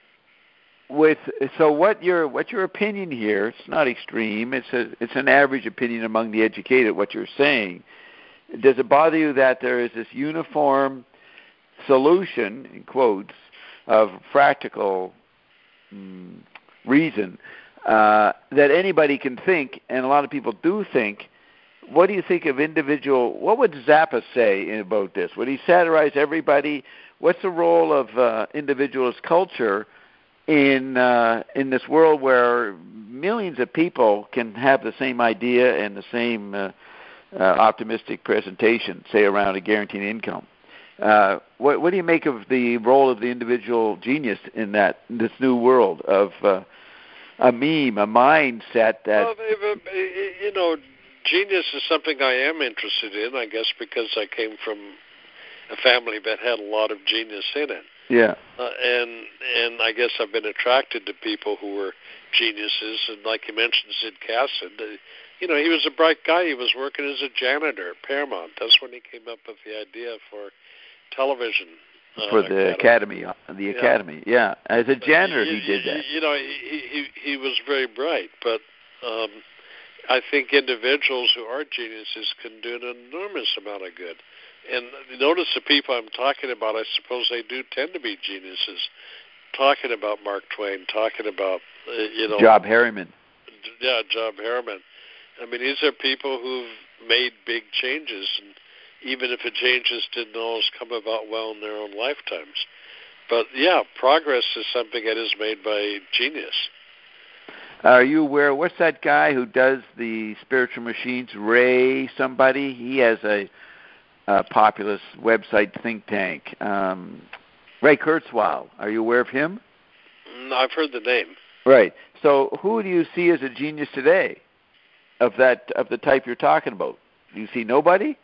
with so what your what your opinion here? It's not extreme. It's a it's an average opinion among the educated. What you're saying. Does it bother you that there is this uniform solution, in quotes, of practical mm, reason uh, that anybody can think, and a lot of people do think? What do you think of individual? What would Zappa say about this? Would he satirize everybody? What's the role of uh, individualist culture in uh, in this world where millions of people can have the same idea and the same uh, uh, optimistic presentation, say around a guaranteed income? Uh, what, what do you make of the role of the individual genius in that in this new world of uh, a meme, a mindset that well, you know, genius is something I am interested in, I guess, because I came from a family that had a lot of genius in it. Yeah. Uh, and and I guess I've been attracted to people who were geniuses. And like you mentioned, Sid Cassett, uh, you know, he was a bright guy. He was working as a janitor at Paramount. That's when he came up with the idea for television. Uh, for the academy, academy the yeah. academy, yeah. As a janitor, you, he did that. You know, he he, he was very bright, but um, I think individuals who are geniuses can do an enormous amount of good. And notice the people I'm talking about, I suppose they do tend to be geniuses. Talking about Mark Twain, talking about, uh, you know... Job Harriman. Yeah, Job Harriman. I mean, these are people who've made big changes, and even if the changes didn't always come about well in their own lifetimes. But, yeah, progress is something that is made by genius. Are you aware, what's that guy who does the spiritual machines, Ray somebody? He has a... Uh, populist website think tank. Um, Ray Kurzweil. Are you aware of him? No, I've heard the name. Right. So, who do you see as a genius today, of that of the type you're talking about? Do you see nobody?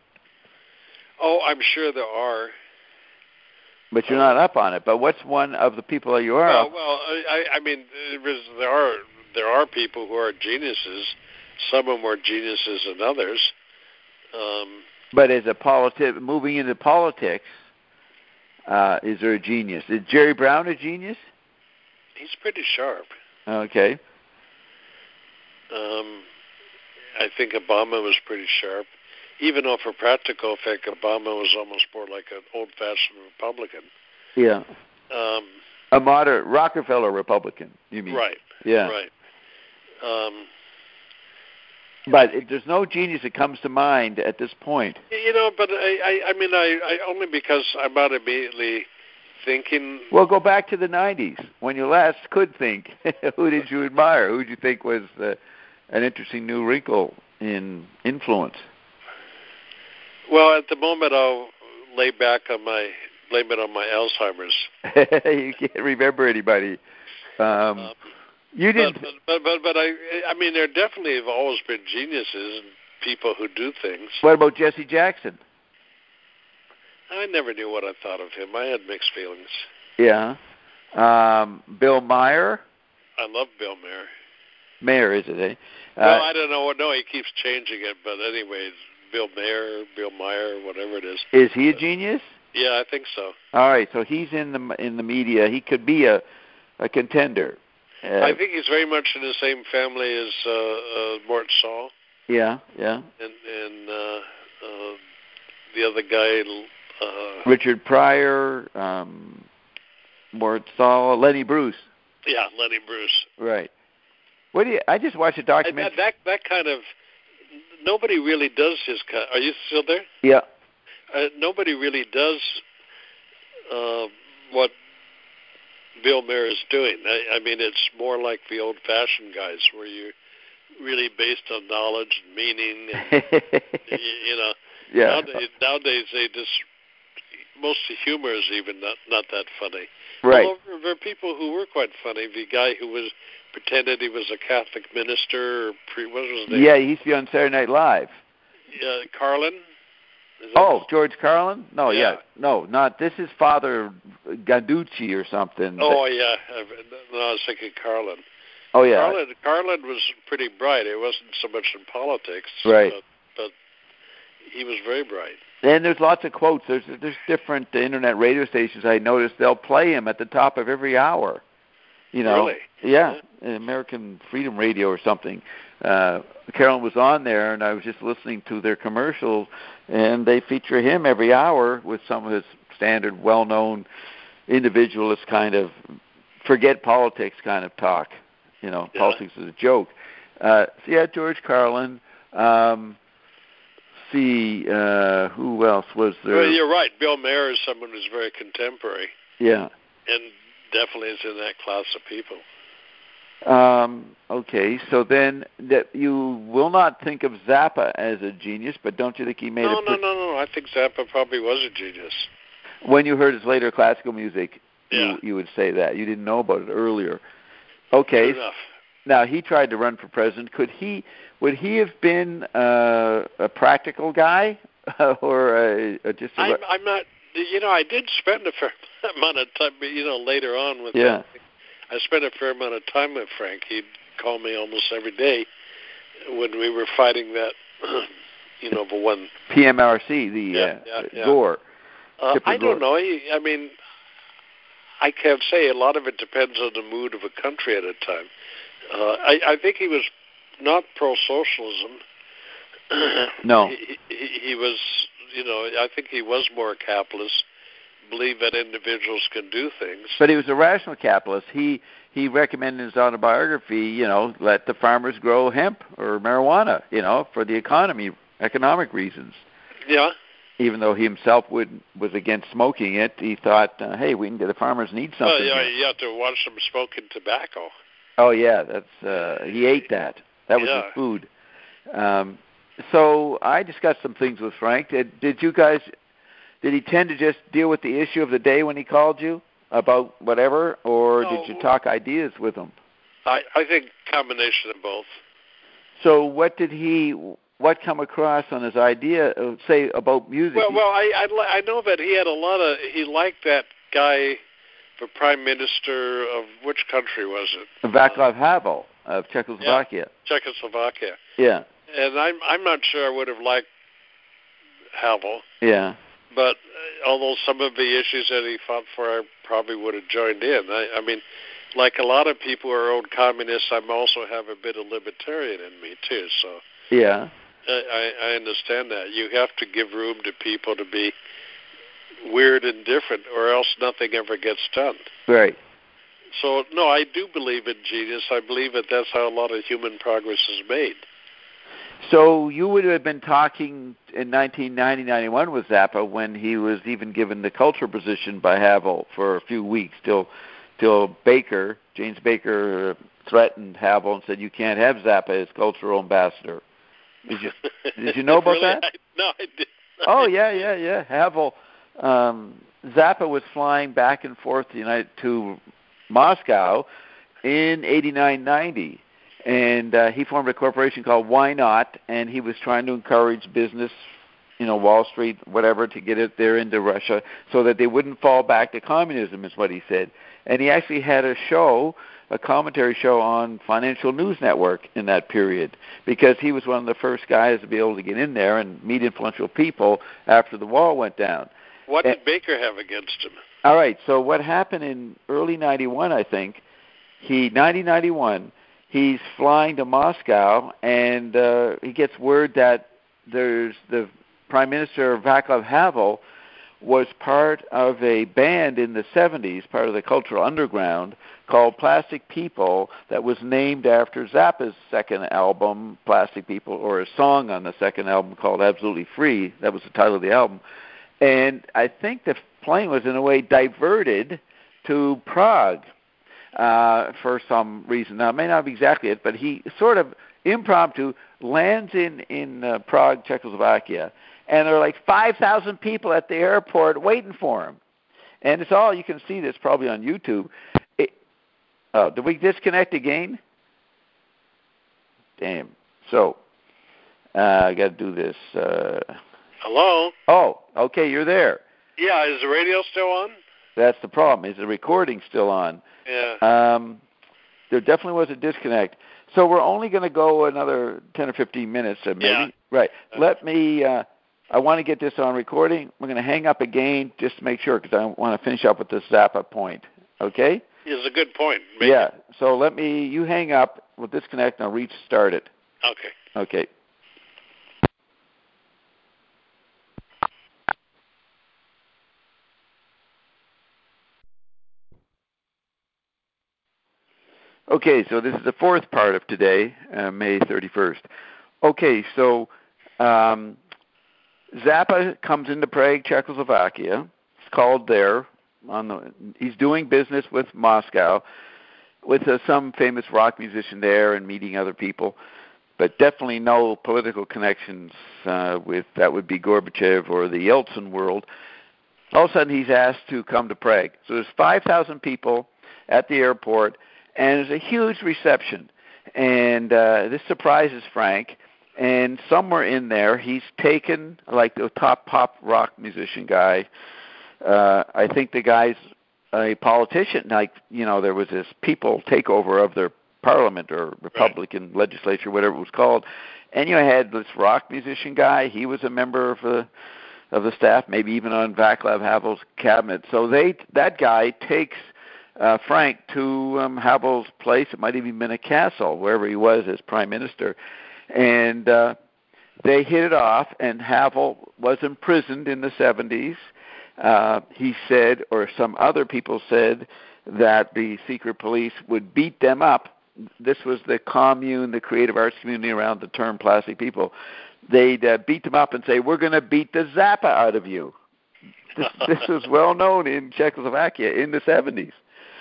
Oh, I'm sure there are. But you're uh, not up on it. But what's one of the people that you are? Well, well, I, I mean, there are there are people who are geniuses. Some are more geniuses than others. Um, But as a politi- moving into politics, uh, is there a genius? Is Jerry Brown a genius? He's pretty sharp. Okay. Um, I think Obama was pretty sharp. Even though for practical effect, Obama was almost more like an old-fashioned Republican. Yeah. Um, a moderate Rockefeller Republican, you mean? Right. Yeah. Right. Um, But there's no genius that comes to mind at this point. You know, but I, I, I mean, I, I only because I'm not immediately thinking. Well, go back to the nineties when you last could think. Who did you admire? Who did you think was uh, an interesting new wrinkle in influence? Well, at the moment, I'll lay back on my blame it on my Alzheimer's. You can't remember anybody. Um, um, You didn't, but, but but but I I mean there definitely have always been geniuses and people who do things. What about Jesse Jackson? I never knew what I thought of him. I had mixed feelings. Yeah. Um, Bill Maher. I love Bill Maher. Maher, is it? Eh? Well, uh, I don't know. No, he keeps changing it. But anyways, Bill Maher, Bill Maher, whatever it is. Is he a genius? Yeah, I think so. All right, so he's in the in the media. He could be a a contender. Uh, I think he's very much in the same family as uh, uh, Mort Saul. Yeah, yeah. And and uh, uh, the other guy, uh, Richard Pryor, um, Mort Saul, Lenny Bruce. Yeah, Lenny Bruce. Right. What do you? I just watched a documentary. That, that that kind of nobody really does his kind. Are you still there? Yeah. Uh, nobody really does uh, what Bill Maher is doing. I, I mean, it's more like the old-fashioned guys, where you're really based on knowledge and meaning. And, you, you know, yeah. Nowadays, nowadays they just most of the humor is even not not that funny. Right. Well, there, there are people who were quite funny. The guy who was pretended he was a Catholic minister. Or pre, what was his name? Yeah, he used to be on Saturday Night Live. Yeah, Carlin. Oh, George Carlin? No, yeah. yeah. No, not, this is Father Ganducci or something. Oh, yeah. No, I was thinking Carlin. Oh, yeah. Carlin, Carlin was pretty bright. It wasn't so much in politics. Right. But, but he was very bright. And there's lots of quotes. There's there's different uh, internet radio stations. I noticed they'll play him at the top of every hour. You know, really? yeah, yeah. American Freedom Radio or something. Uh, Carolyn was on there, and I was just listening to their commercials, and they feature him every hour with some of his standard, well-known individualist kind of forget politics kind of talk. You know, yeah. Politics is a joke. Uh, so yeah, George Carlin. Um, see, uh, who else was there? Well, you're right. Bill Maher is someone who's very contemporary. Yeah. And definitely is in that class of people. Um, okay, so then that you will not think of Zappa as a genius, but don't you think he made no, a... No, no, no, no. I think Zappa probably was a genius. When you heard his later classical music, yeah. you, you would say that. You didn't know about it earlier. Okay. Good enough. Now, he tried to run for president. Could he? Would he have been uh, a practical guy or a, a just a... I'm, I'm not... You know, I did spend a fair amount of time, you know, later on with yeah. that. I spent a fair amount of time with Frank. He'd call me almost every day when we were fighting that, you know, the one... P M R C, the yeah, uh, yeah, yeah. Gore. Uh, I Gore. don't know. I mean, I can't say. A lot of it depends on the mood of a country at a time. Uh, I, I think he was not pro-socialism. No. He, he, he was, you know, I think he was more capitalist, believe that individuals can do things. But he was a rational capitalist. He he recommended in his autobiography, you know, let the farmers grow hemp or marijuana, you know, for the economy, economic reasons. Yeah. Even though he himself would was against smoking it, he thought, uh, hey, we can get the farmers need something. Well, yeah, here. you have to watch them smoking tobacco. Oh yeah, that's uh, he ate that. That was yeah. his food. Um, so I discussed some things with Frank. Did, did you guys? Did he tend to just deal with the issue of the day when he called you about whatever, or no, did you talk ideas with him? I, I think combination of both. So what did he? What come across on his idea, of, say, about music? Well, well, I, I I know that he had a lot of. He liked that guy for prime minister of which country was it? Václav Havel of Czechoslovakia. Yeah, Czechoslovakia. Yeah. And I'm I'm not sure I would have liked Havel. Yeah. But uh, although some of the issues that he fought for, I probably would have joined in. I, I mean, like a lot of people who are old communists, I also have a bit of libertarian in me too. So yeah, I, I understand that. You have to give room to people to be weird and different, or else nothing ever gets done. Right. So no, I do believe in genius. I believe that that's how a lot of human progress is made. So you would have been talking in nineteen ninety, ninety-one with Zappa when he was even given the culture position by Havel for a few weeks, till till Baker, James Baker, threatened Havel and said, you can't have Zappa as cultural ambassador. Did you, did you know about really? that? I, no, I didn't. Oh, yeah, yeah, yeah. Havel, um, Zappa was flying back and forth to, United, to Moscow in eighty-nine, ninety. And uh, he formed a corporation called Why Not, and he was trying to encourage business, you know, Wall Street, whatever, to get it there into Russia so that they wouldn't fall back to communism, is what he said. And he actually had a show, a commentary show on Financial News Network in that period, because he was one of the first guys to be able to get in there and meet influential people after the wall went down. What did and, Baker have against him? All right, so what happened in early ninety-one, I think, he, nineteen ninety-one, he's flying to Moscow, and uh, he gets word that there's the Prime Minister Václav Havel was part of a band in the seventies, part of the cultural underground, called Plastic People, that was named after Zappa's second album, Plastic People, or a song on the second album called Absolutely Free. That was the title of the album. And I think the plane was, in a way, diverted to Prague. Uh, for some reason. Now, it may not be exactly it, but he sort of impromptu lands in, in uh, Prague, Czechoslovakia, and there are like five thousand people at the airport waiting for him. And it's all, you can see this probably on YouTube. It, oh, did we disconnect again? Damn. So, uh, I got to do this. Uh, Hello? Oh, okay, you're there. Yeah, is the radio still on? That's the problem. Is the recording still on? Yeah. Um, there definitely was a disconnect. So we're only going to go another ten or fifteen minutes, uh, maybe. Yeah. Right. Let me uh, I want to get this on recording. We're going to hang up again just to make sure because I want to finish up with this Zappa point. Okay? It's a good point. Maybe. Yeah. So let me, you hang up, we'll disconnect, and I'll restart it. Okay. Okay. Okay, so this is the fourth part of today, uh, May thirty-first. Okay, so um, Zappa comes into Prague, Czechoslovakia. It's called there. On the, he's doing business with Moscow, with uh, some famous rock musician there and meeting other people, but definitely no political connections uh, with, that would be Gorbachev or the Yeltsin world. All of a sudden he's asked to come to Prague. So there's five thousand people at the airport, and there's a huge reception. And uh, this surprises Frank. And somewhere in there, he's taken, like the top pop rock musician guy, uh, I think the guy's a politician. Like, you know, there was this people takeover of their parliament or Republican right. legislature, whatever it was called. And you had this rock musician guy. He was a member of the, of the staff, maybe even on Václav Havel's cabinet. So they that guy takes Uh, Frank to um, Havel's place. It might have even been a castle, wherever he was as prime minister. And uh, they hit it off, and Havel was imprisoned in the seventies. Uh, he said, or some other people said, that the secret police would beat them up. This was the commune, the creative arts community around the term plastic people. They'd uh, beat them up and say, we're going to beat the Zappa out of you. This, this was well known in Czechoslovakia in the seventies.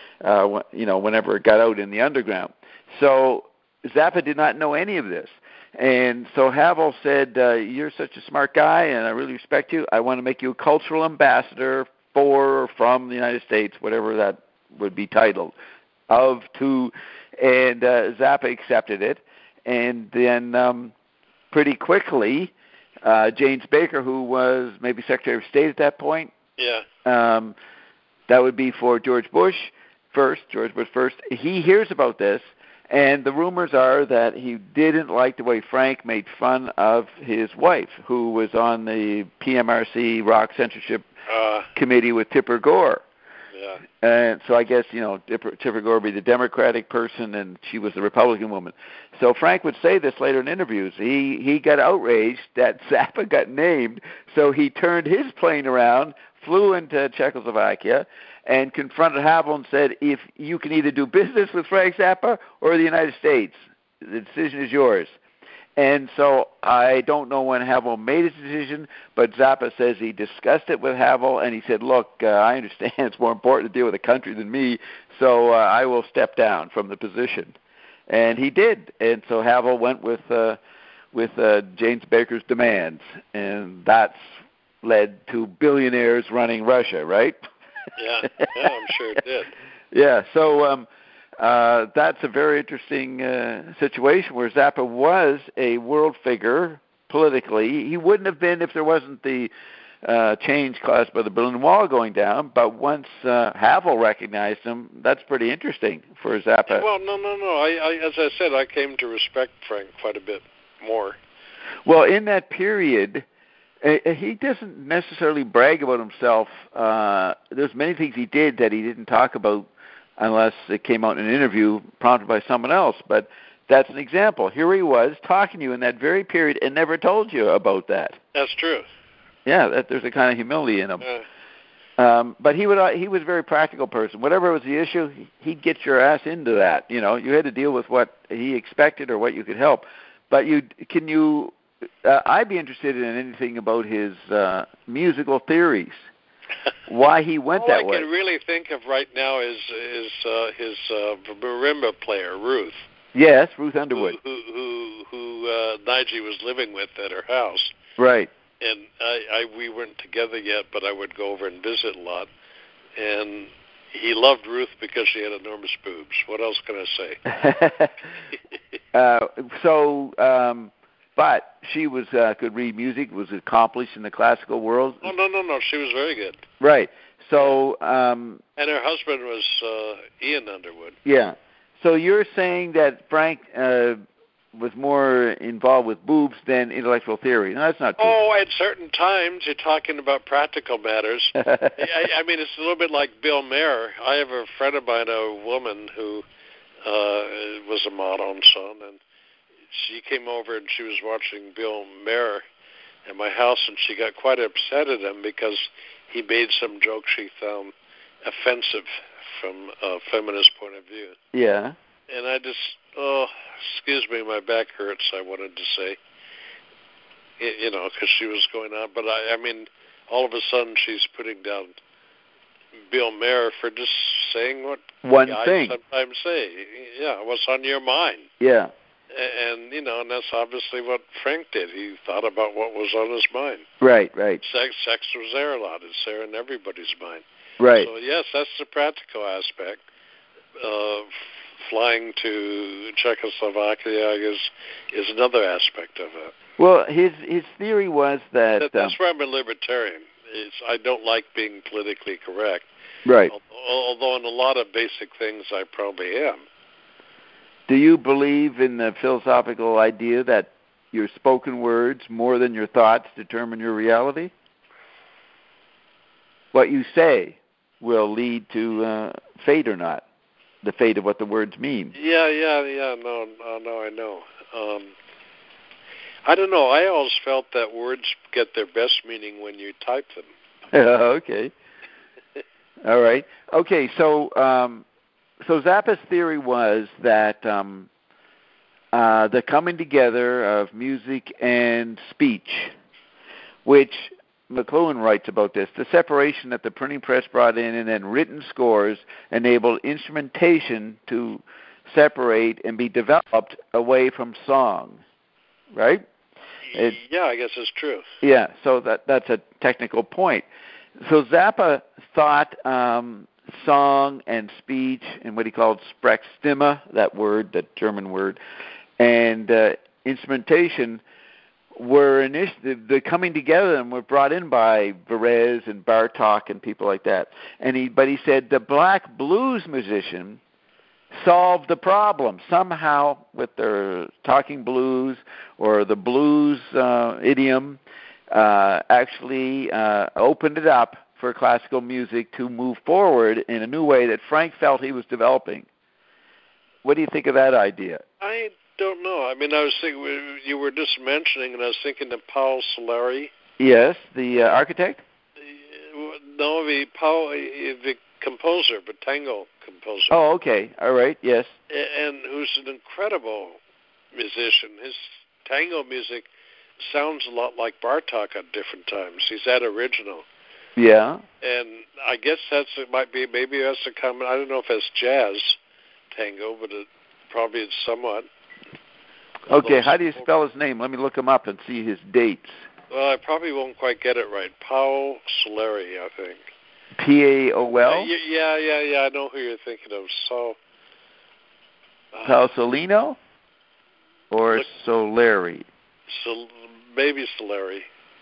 Uh, you know, whenever it got out in the underground. So Zappa did not know any of this. And so Havel said, uh, you're such a smart guy, and I really respect you. I want to make you a cultural ambassador for or from the United States, whatever that would be titled, of, to. And uh, Zappa accepted it. And then um, pretty quickly, uh, James Baker, who was maybe Secretary of State at that point, yeah, um, that would be for George Bush, First, George Bush first, he hears about this, and the rumors are that he didn't like the way Frank made fun of his wife, who was on the P M R C rock censorship uh, committee with Tipper Gore. Yeah. And so I guess, you know, Tipper, Tipper Gore would be the Democratic person, and she was the Republican woman. So Frank would say this later in interviews. He, he got outraged that Zappa got named, so he turned his plane around, flew into Czechoslovakia, and confronted Havel and said, if you can either do business with Frank Zappa or the United States, the decision is yours. And so I don't know when Havel made his decision, but Zappa says he discussed it with Havel, and he said, look, uh, I understand it's more important to deal with a country than me, so uh, I will step down from the position. And he did. And so Havel went with uh, with uh, James Baker's demands, and that's led to billionaires running Russia, right? Yeah, yeah, I'm sure it did. Yeah, so um, uh, that's a very interesting uh, situation where Zappa was a world figure politically. He wouldn't have been if there wasn't the uh, change caused by the Berlin Wall going down, but once uh, Havel recognized him, that's pretty interesting for Zappa. Yeah, well, no, no, no. I, I, as I said, I came to respect Frank quite a bit more. Well, in that period, he doesn't necessarily brag about himself. Uh, there's many things he did that he didn't talk about unless it came out in an interview prompted by someone else. But that's an example. Here he was talking to you in that very period and never told you about that. That's true. Yeah, that, there's a kind of humility in him. Uh, um, but he would uh, he was a very practical person. Whatever was the issue, he'd get your ass into that. You know, you had to deal with what he expected or what you could help. But you can you. Uh, I'd be interested in anything about his uh, musical theories, why he went All that I way. All I can really think of right now is is uh, his uh, marimba player, Ruth. Yes, Ruth Underwood. Who who who, who uh, Nigel was living with at her house. Right. And I, I we weren't together yet, but I would go over and visit a lot. And he loved Ruth because she had enormous boobs. What else can I say? uh, so. Um, But she was uh, could read music, was accomplished in the classical world. Oh, no, no, no. She was very good. Right. So. Um, and her husband was uh, Ian Underwood. Yeah. So you're saying that Frank uh, was more involved with boobs than intellectual theory. No, that's not true. Oh, at certain times, you're talking about practical matters. I, I mean, it's a little bit like Bill Maher. I have a friend of mine, a woman who uh, was a model and so on, and she came over and she was watching Bill Maher at my house, and she got quite upset at him because he made some joke she found offensive from a feminist point of view. Yeah. And I just, oh, excuse me, my back hurts, I wanted to say. You know, because she was going on. But, I, I mean, all of a sudden she's putting down Bill Maher for just saying what One guys thing. sometimes say. Yeah, what's on your mind? Yeah. And, you know, and that's obviously what Frank did. He thought about what was on his mind. Right, right. Sex, sex was there a lot. It's there in everybody's mind. Right. So, yes, that's the practical aspect. Uh, flying to Czechoslovakia is is another aspect of it. Well, his his theory was that... that that's um, where I'm a libertarian. It's, I don't like being politically correct. Right. Although in a lot of basic things I probably am. Do you believe in the philosophical idea that your spoken words, more than your thoughts, determine your reality? What you say will lead to uh, fate or not, the fate of what the words mean. Yeah, yeah, yeah, no, no, no I know. Um, I don't know. I always felt that words get their best meaning when you type them. Okay. All right. Okay, so um, so Zappa's theory was that um, uh, the coming together of music and speech, which McLuhan writes about this, the separation that the printing press brought in and then written scores enabled instrumentation to separate and be developed away from song, right? It, yeah, I guess it's true. Yeah, so that that's a technical point. So Zappa thought um, song and speech and what he called Sprechstimme, that word, that German word, and uh, instrumentation were init- the, the coming together and were brought in by Varese and Bartok and people like that. And he, but he said the black blues musician solved the problem somehow with their talking blues or the blues uh, idiom. Uh, actually uh, opened it up for classical music to move forward in a new way that Frank felt he was developing. What do you think of that idea? I don't know. I mean, I was thinking, you were just mentioning, and I was thinking of Paul Solari. Yes, the uh, architect? No, the Paul, the composer, but tango composer. Oh, okay. All right, yes. And who's an incredible musician. His tango music sounds a lot like Bartok at different times. He's that original. Yeah. And I guess that's it might be maybe that's a common. I don't know if it's jazz tango, but it probably it's somewhat. Okay, how do you spell his name? Let me look him up and see his dates. Well, I probably won't quite get it right. Paul Solari, I think. P A O L? Uh, yeah, yeah, yeah. I know who you're thinking of. So. Uh, Pasolino or look, Solari? So maybe Solari.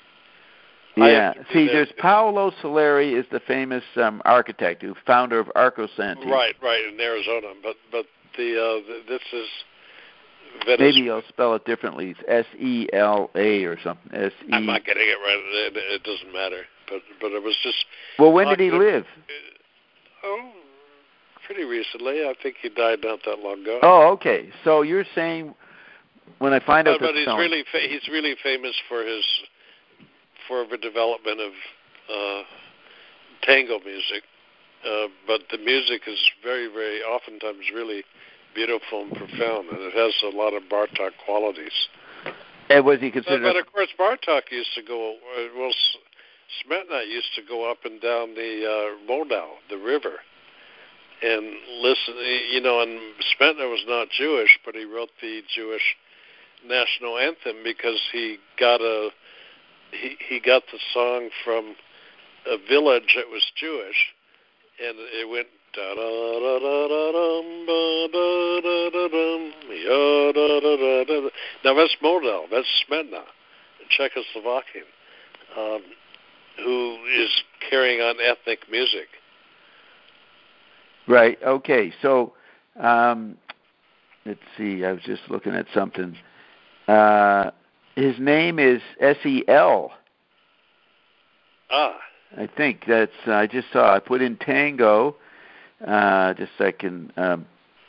Yeah. See, there's Paolo Solari is the famous um, architect, who founder of Arcosanti. Right, right, in Arizona. But but the, uh, the this is Venice. Maybe I'll spell it differently. It's S E L A or something. S E. I'm not getting it right. It, it doesn't matter. But but it was just. Well, when did he good. live? Oh, pretty recently. I think he died not that long ago. Oh, okay. So you're saying when I find but, out but this he's film, really fa- he's really famous for his for the development of uh, tango music. Uh, but the music is very, very oftentimes really beautiful and profound, and it has a lot of Bartok qualities. And was he considered? But, but of course, Bartok used to go. Uh, well, Smetana used to go up and down the uh, Moldau, the river, and listen. You know, and Smetana was not Jewish, but he wrote the Jewish national anthem because he got a he he got the song from a village that was Jewish, and it went da da da da da dum da da da dum ya da da da da. Now that's Moldau, that's Smetana, Czechoslovakian, um, who is carrying on ethnic music. Right. Okay. So, um, let's see, I was just looking at something. Uh, his name is S E L. Ah. I think that's, uh, I just saw, I put in tango, uh, just a second. Um,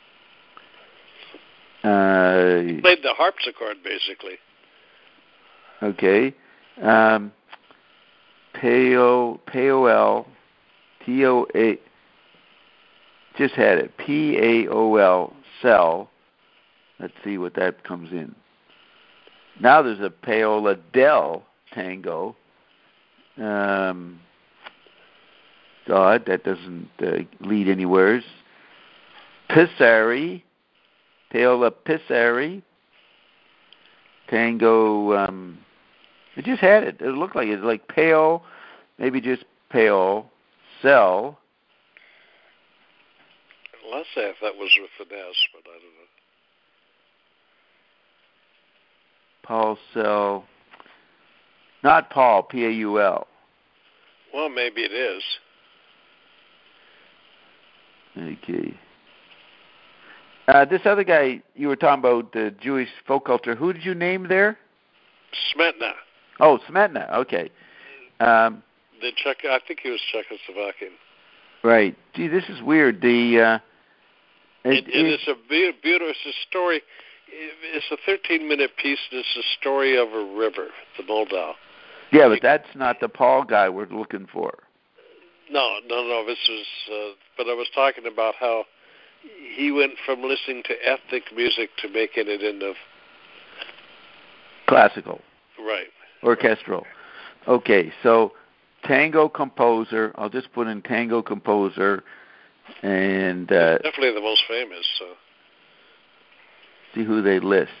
uh, Played the harpsichord, basically. Okay. Um, P O L T O A, just had it, P A O L, cell. Let's see what that comes in. Now there's a Paola del tango. Um, God, that doesn't uh, lead anywhere. Pissari, Paola Pissari, tango. Um, it just had it. It looked like it's like Pao, maybe just Pao, cell. Let's say if that was with finesse, but I don't know. Paul Cell, not Paul, P A U L. Well, maybe it is. Okay. Uh, this other guy you were talking about, the Jewish folk culture, who did you name there? Smetana. Oh, Smetana, okay. Um, the Czech, I think he was Czechoslovakian. Right. Gee, this is weird. The uh, it, it, it is a be- beautiful it's a story. It's a thirteen-minute piece. And it's a story of a river, the Moldau. Yeah, but that's not the Paul guy we're looking for. No, no, no. This is. Uh, but I was talking about how he went from listening to ethnic music to making it into classical. Right. Orchestral. Okay, so tango composer. I'll just put in tango composer, and uh, definitely the most famous. So. See who they list.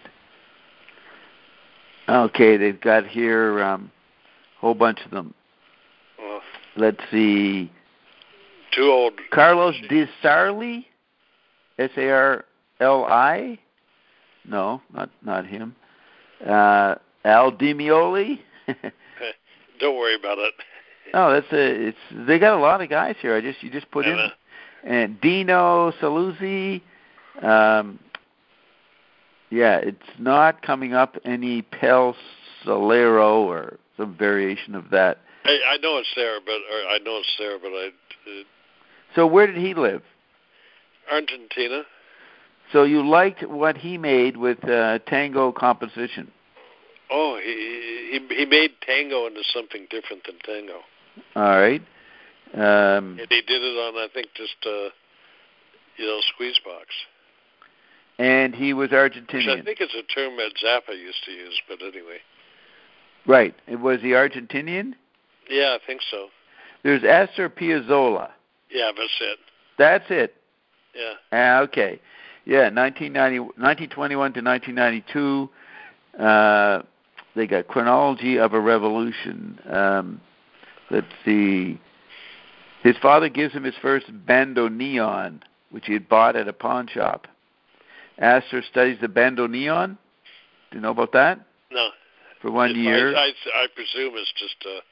Okay, they've got here a um, whole bunch of them. Uh, Let's see. Too old. Carlos Di Sarli, S A R L I. No, not not him. Uh, Al Di Meoli. Don't worry about it. Oh, that's a. It's they got a lot of guys here. I just you just put and, in and Dino Saluzzi. Um, yeah, it's not coming up any Pel Solero or some variation of that. I, I know it's there, but or I know it's there, but I. Uh, so where did he live? Argentina. So you liked what he made with uh, tango composition? Oh, he, he he made tango into something different than tango. All right. Um, and he did it on, I think, just uh, you know, squeeze box. And he was Argentinian. Which I think is a term that Zappa used to use, but anyway. Right. Was he Argentinian? Yeah, I think so. There's Astor Piazzolla. Yeah, that's it. That's it. Yeah. Ah, okay. Yeah, nineteen ninety, nineteen twenty-one to nineteen ninety-two. Uh, they got Chronology of a Revolution. Um, let's see. His father gives him his first bandoneon, which he had bought at a pawn shop. Astor studies the bandoneon. Do you know about that? No. For one it's, year. I, I, I presume it's just a,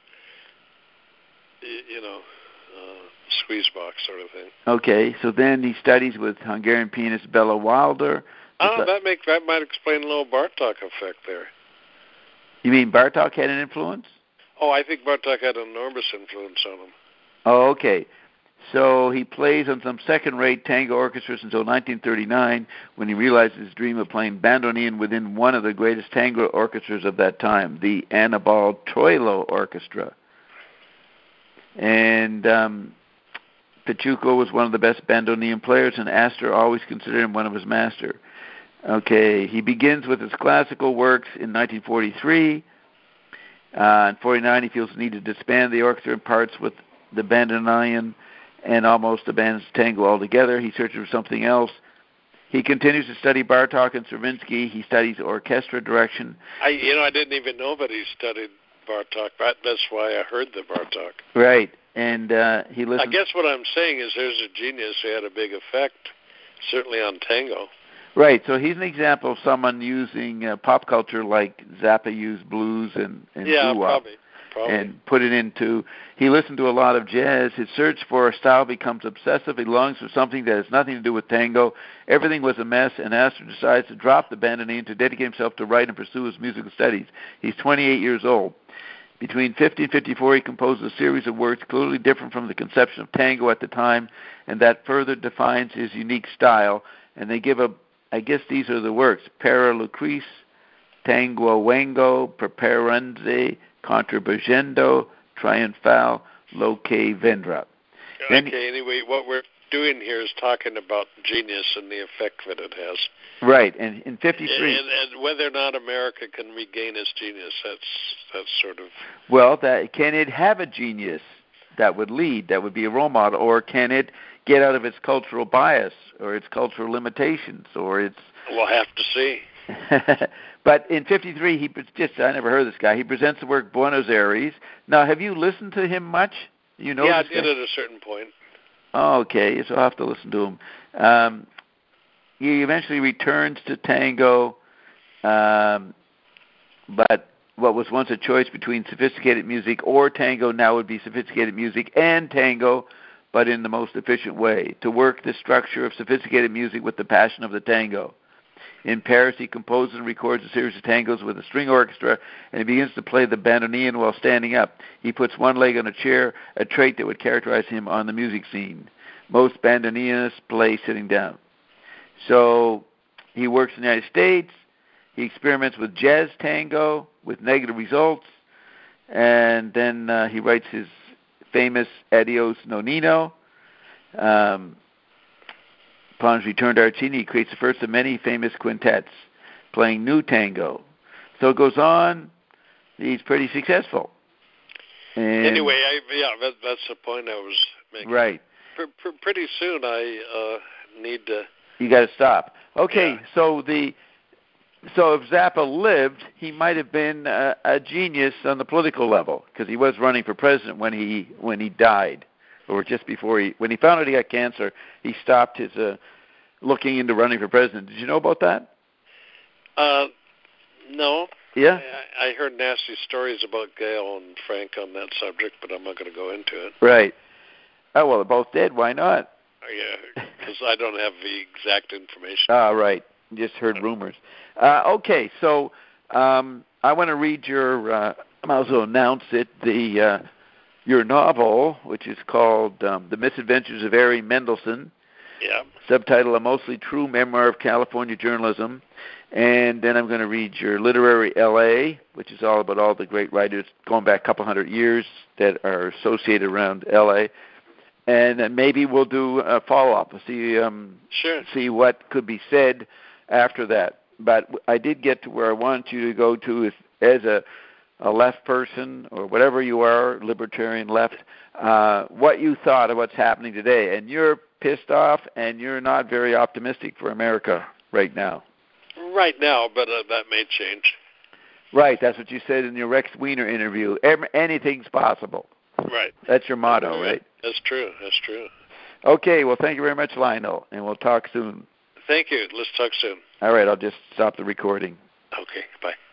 you know, uh, squeeze box sort of thing. Okay, so then he studies with Hungarian pianist Bella Wilder. Oh, that make that might explain a little Bartok effect there. You mean Bartok had an influence? Oh, I think Bartok had an enormous influence on him. Oh, okay. So he plays on some second-rate tango orchestras until nineteen thirty-nine, when he realized his dream of playing bandoneon within one of the greatest tango orchestras of that time, the Anibal Troilo Orchestra. And um, Pachuco was one of the best bandoneon players, and Astor always considered him one of his masters. Okay, he begins with his classical works in nineteen forty-three. Uh, in forty-nine, he feels the need to disband the orchestra and parts with the bandoneon and almost abandons tango altogether. He searches for something else. He continues to study Bartok and Stravinsky. He studies orchestra direction. I, you know, I didn't even know that he studied Bartok. That, that's why I heard the Bartok. Right, and uh, he listens. I guess what I'm saying is there's a genius who had a big effect, certainly on tango. Right, so he's an example of someone using uh, pop culture like Zappa used blues and, and yeah, doo-wop. probably. Probably. and put it into, he listened to a lot of jazz. His search for a style becomes obsessive. He longs for something that has nothing to do with tango. Everything was a mess, and Astor decides to drop the bandoneon to dedicate himself to write and pursue his musical studies. He's twenty-eight years old. Between fifty and fifty-four, he composed a series of works clearly different from the conception of tango at the time, and that further defines his unique style. And they give a, I guess these are the works: Para Lucrece, Tango Wengo, Preparanze, Contrabugendo, Triunfal, Lo que vendrá. Okay, then, anyway, what we're doing here is talking about genius and the effect that it has. Right, and in fifty-three... And, and whether or not America can regain its genius, that's that's sort of... Well, that, can it have a genius that would lead, that would be a role model, or can it get out of its cultural bias, or its cultural limitations, or its... We'll have to see. But in fifty-three, he just, I never heard of this guy. He presents the work Buenos Aires. Now, have you listened to him much? You know yeah, I this did guy? at a certain point. Oh, okay, so I'll have to listen to him. Um, he eventually returns to tango, um, but what was once a choice between sophisticated music or tango now would be sophisticated music and tango, but in the most efficient way, to work the structure of sophisticated music with the passion of the tango. In Paris, he composes and records a series of tangos with a string orchestra, and he begins to play the bandoneon while standing up. He puts one leg on a chair, a trait that would characterize him on the music scene. Most bandoneonists play sitting down. So he works in the United States. He experiments with jazz tango with negative results, and then uh, he writes his famous Adios Nonino. Um, Upon his return to Argentina, he creates the first of many famous quintets, playing new tango. So it goes on. He's pretty successful. And anyway, I, yeah, that, that's the point I was making. Right. P- p- pretty soon, I uh, need to. You got to stop. Okay, yeah. so the so if Zappa lived, he might have been a, a genius on the political level because he was running for president when he when he died. Or just before he, when he found out he got cancer, he stopped his uh, looking into running for president. Did you know about that? Uh, no. Yeah. I, I heard nasty stories about Gail and Frank on that subject, but I'm not going to go into it. Right. Oh well, they're both dead. Why not? Yeah, because I don't have the exact information. Ah, right. Just heard rumors. Uh, okay, so um, I want to read your. Uh, I might as well announce it. The uh, your novel, which is called um, The Misadventures of Ari Mendelsohn, yeah. subtitle A Mostly True Memoir of California Journalism, and then I'm going to read your Literary L A, which is all about all the great writers going back a couple hundred years that are associated around L A, and then maybe we'll do a follow-up, see, um, sure. see what could be said after that. But I did get to where I want you to go to is, as a a left person or whatever you are, libertarian left, uh, what you thought of what's happening today. And you're pissed off and you're not very optimistic for America right now. Right now, but uh, that may change. Right, that's what you said in your Rex Weiner interview. Anything's possible. Right. That's your motto, right? That's true, that's true. Okay, well, thank you very much, Lionel, and we'll talk soon. Thank you. Let's talk soon. All right, I'll just stop the recording. Okay, bye.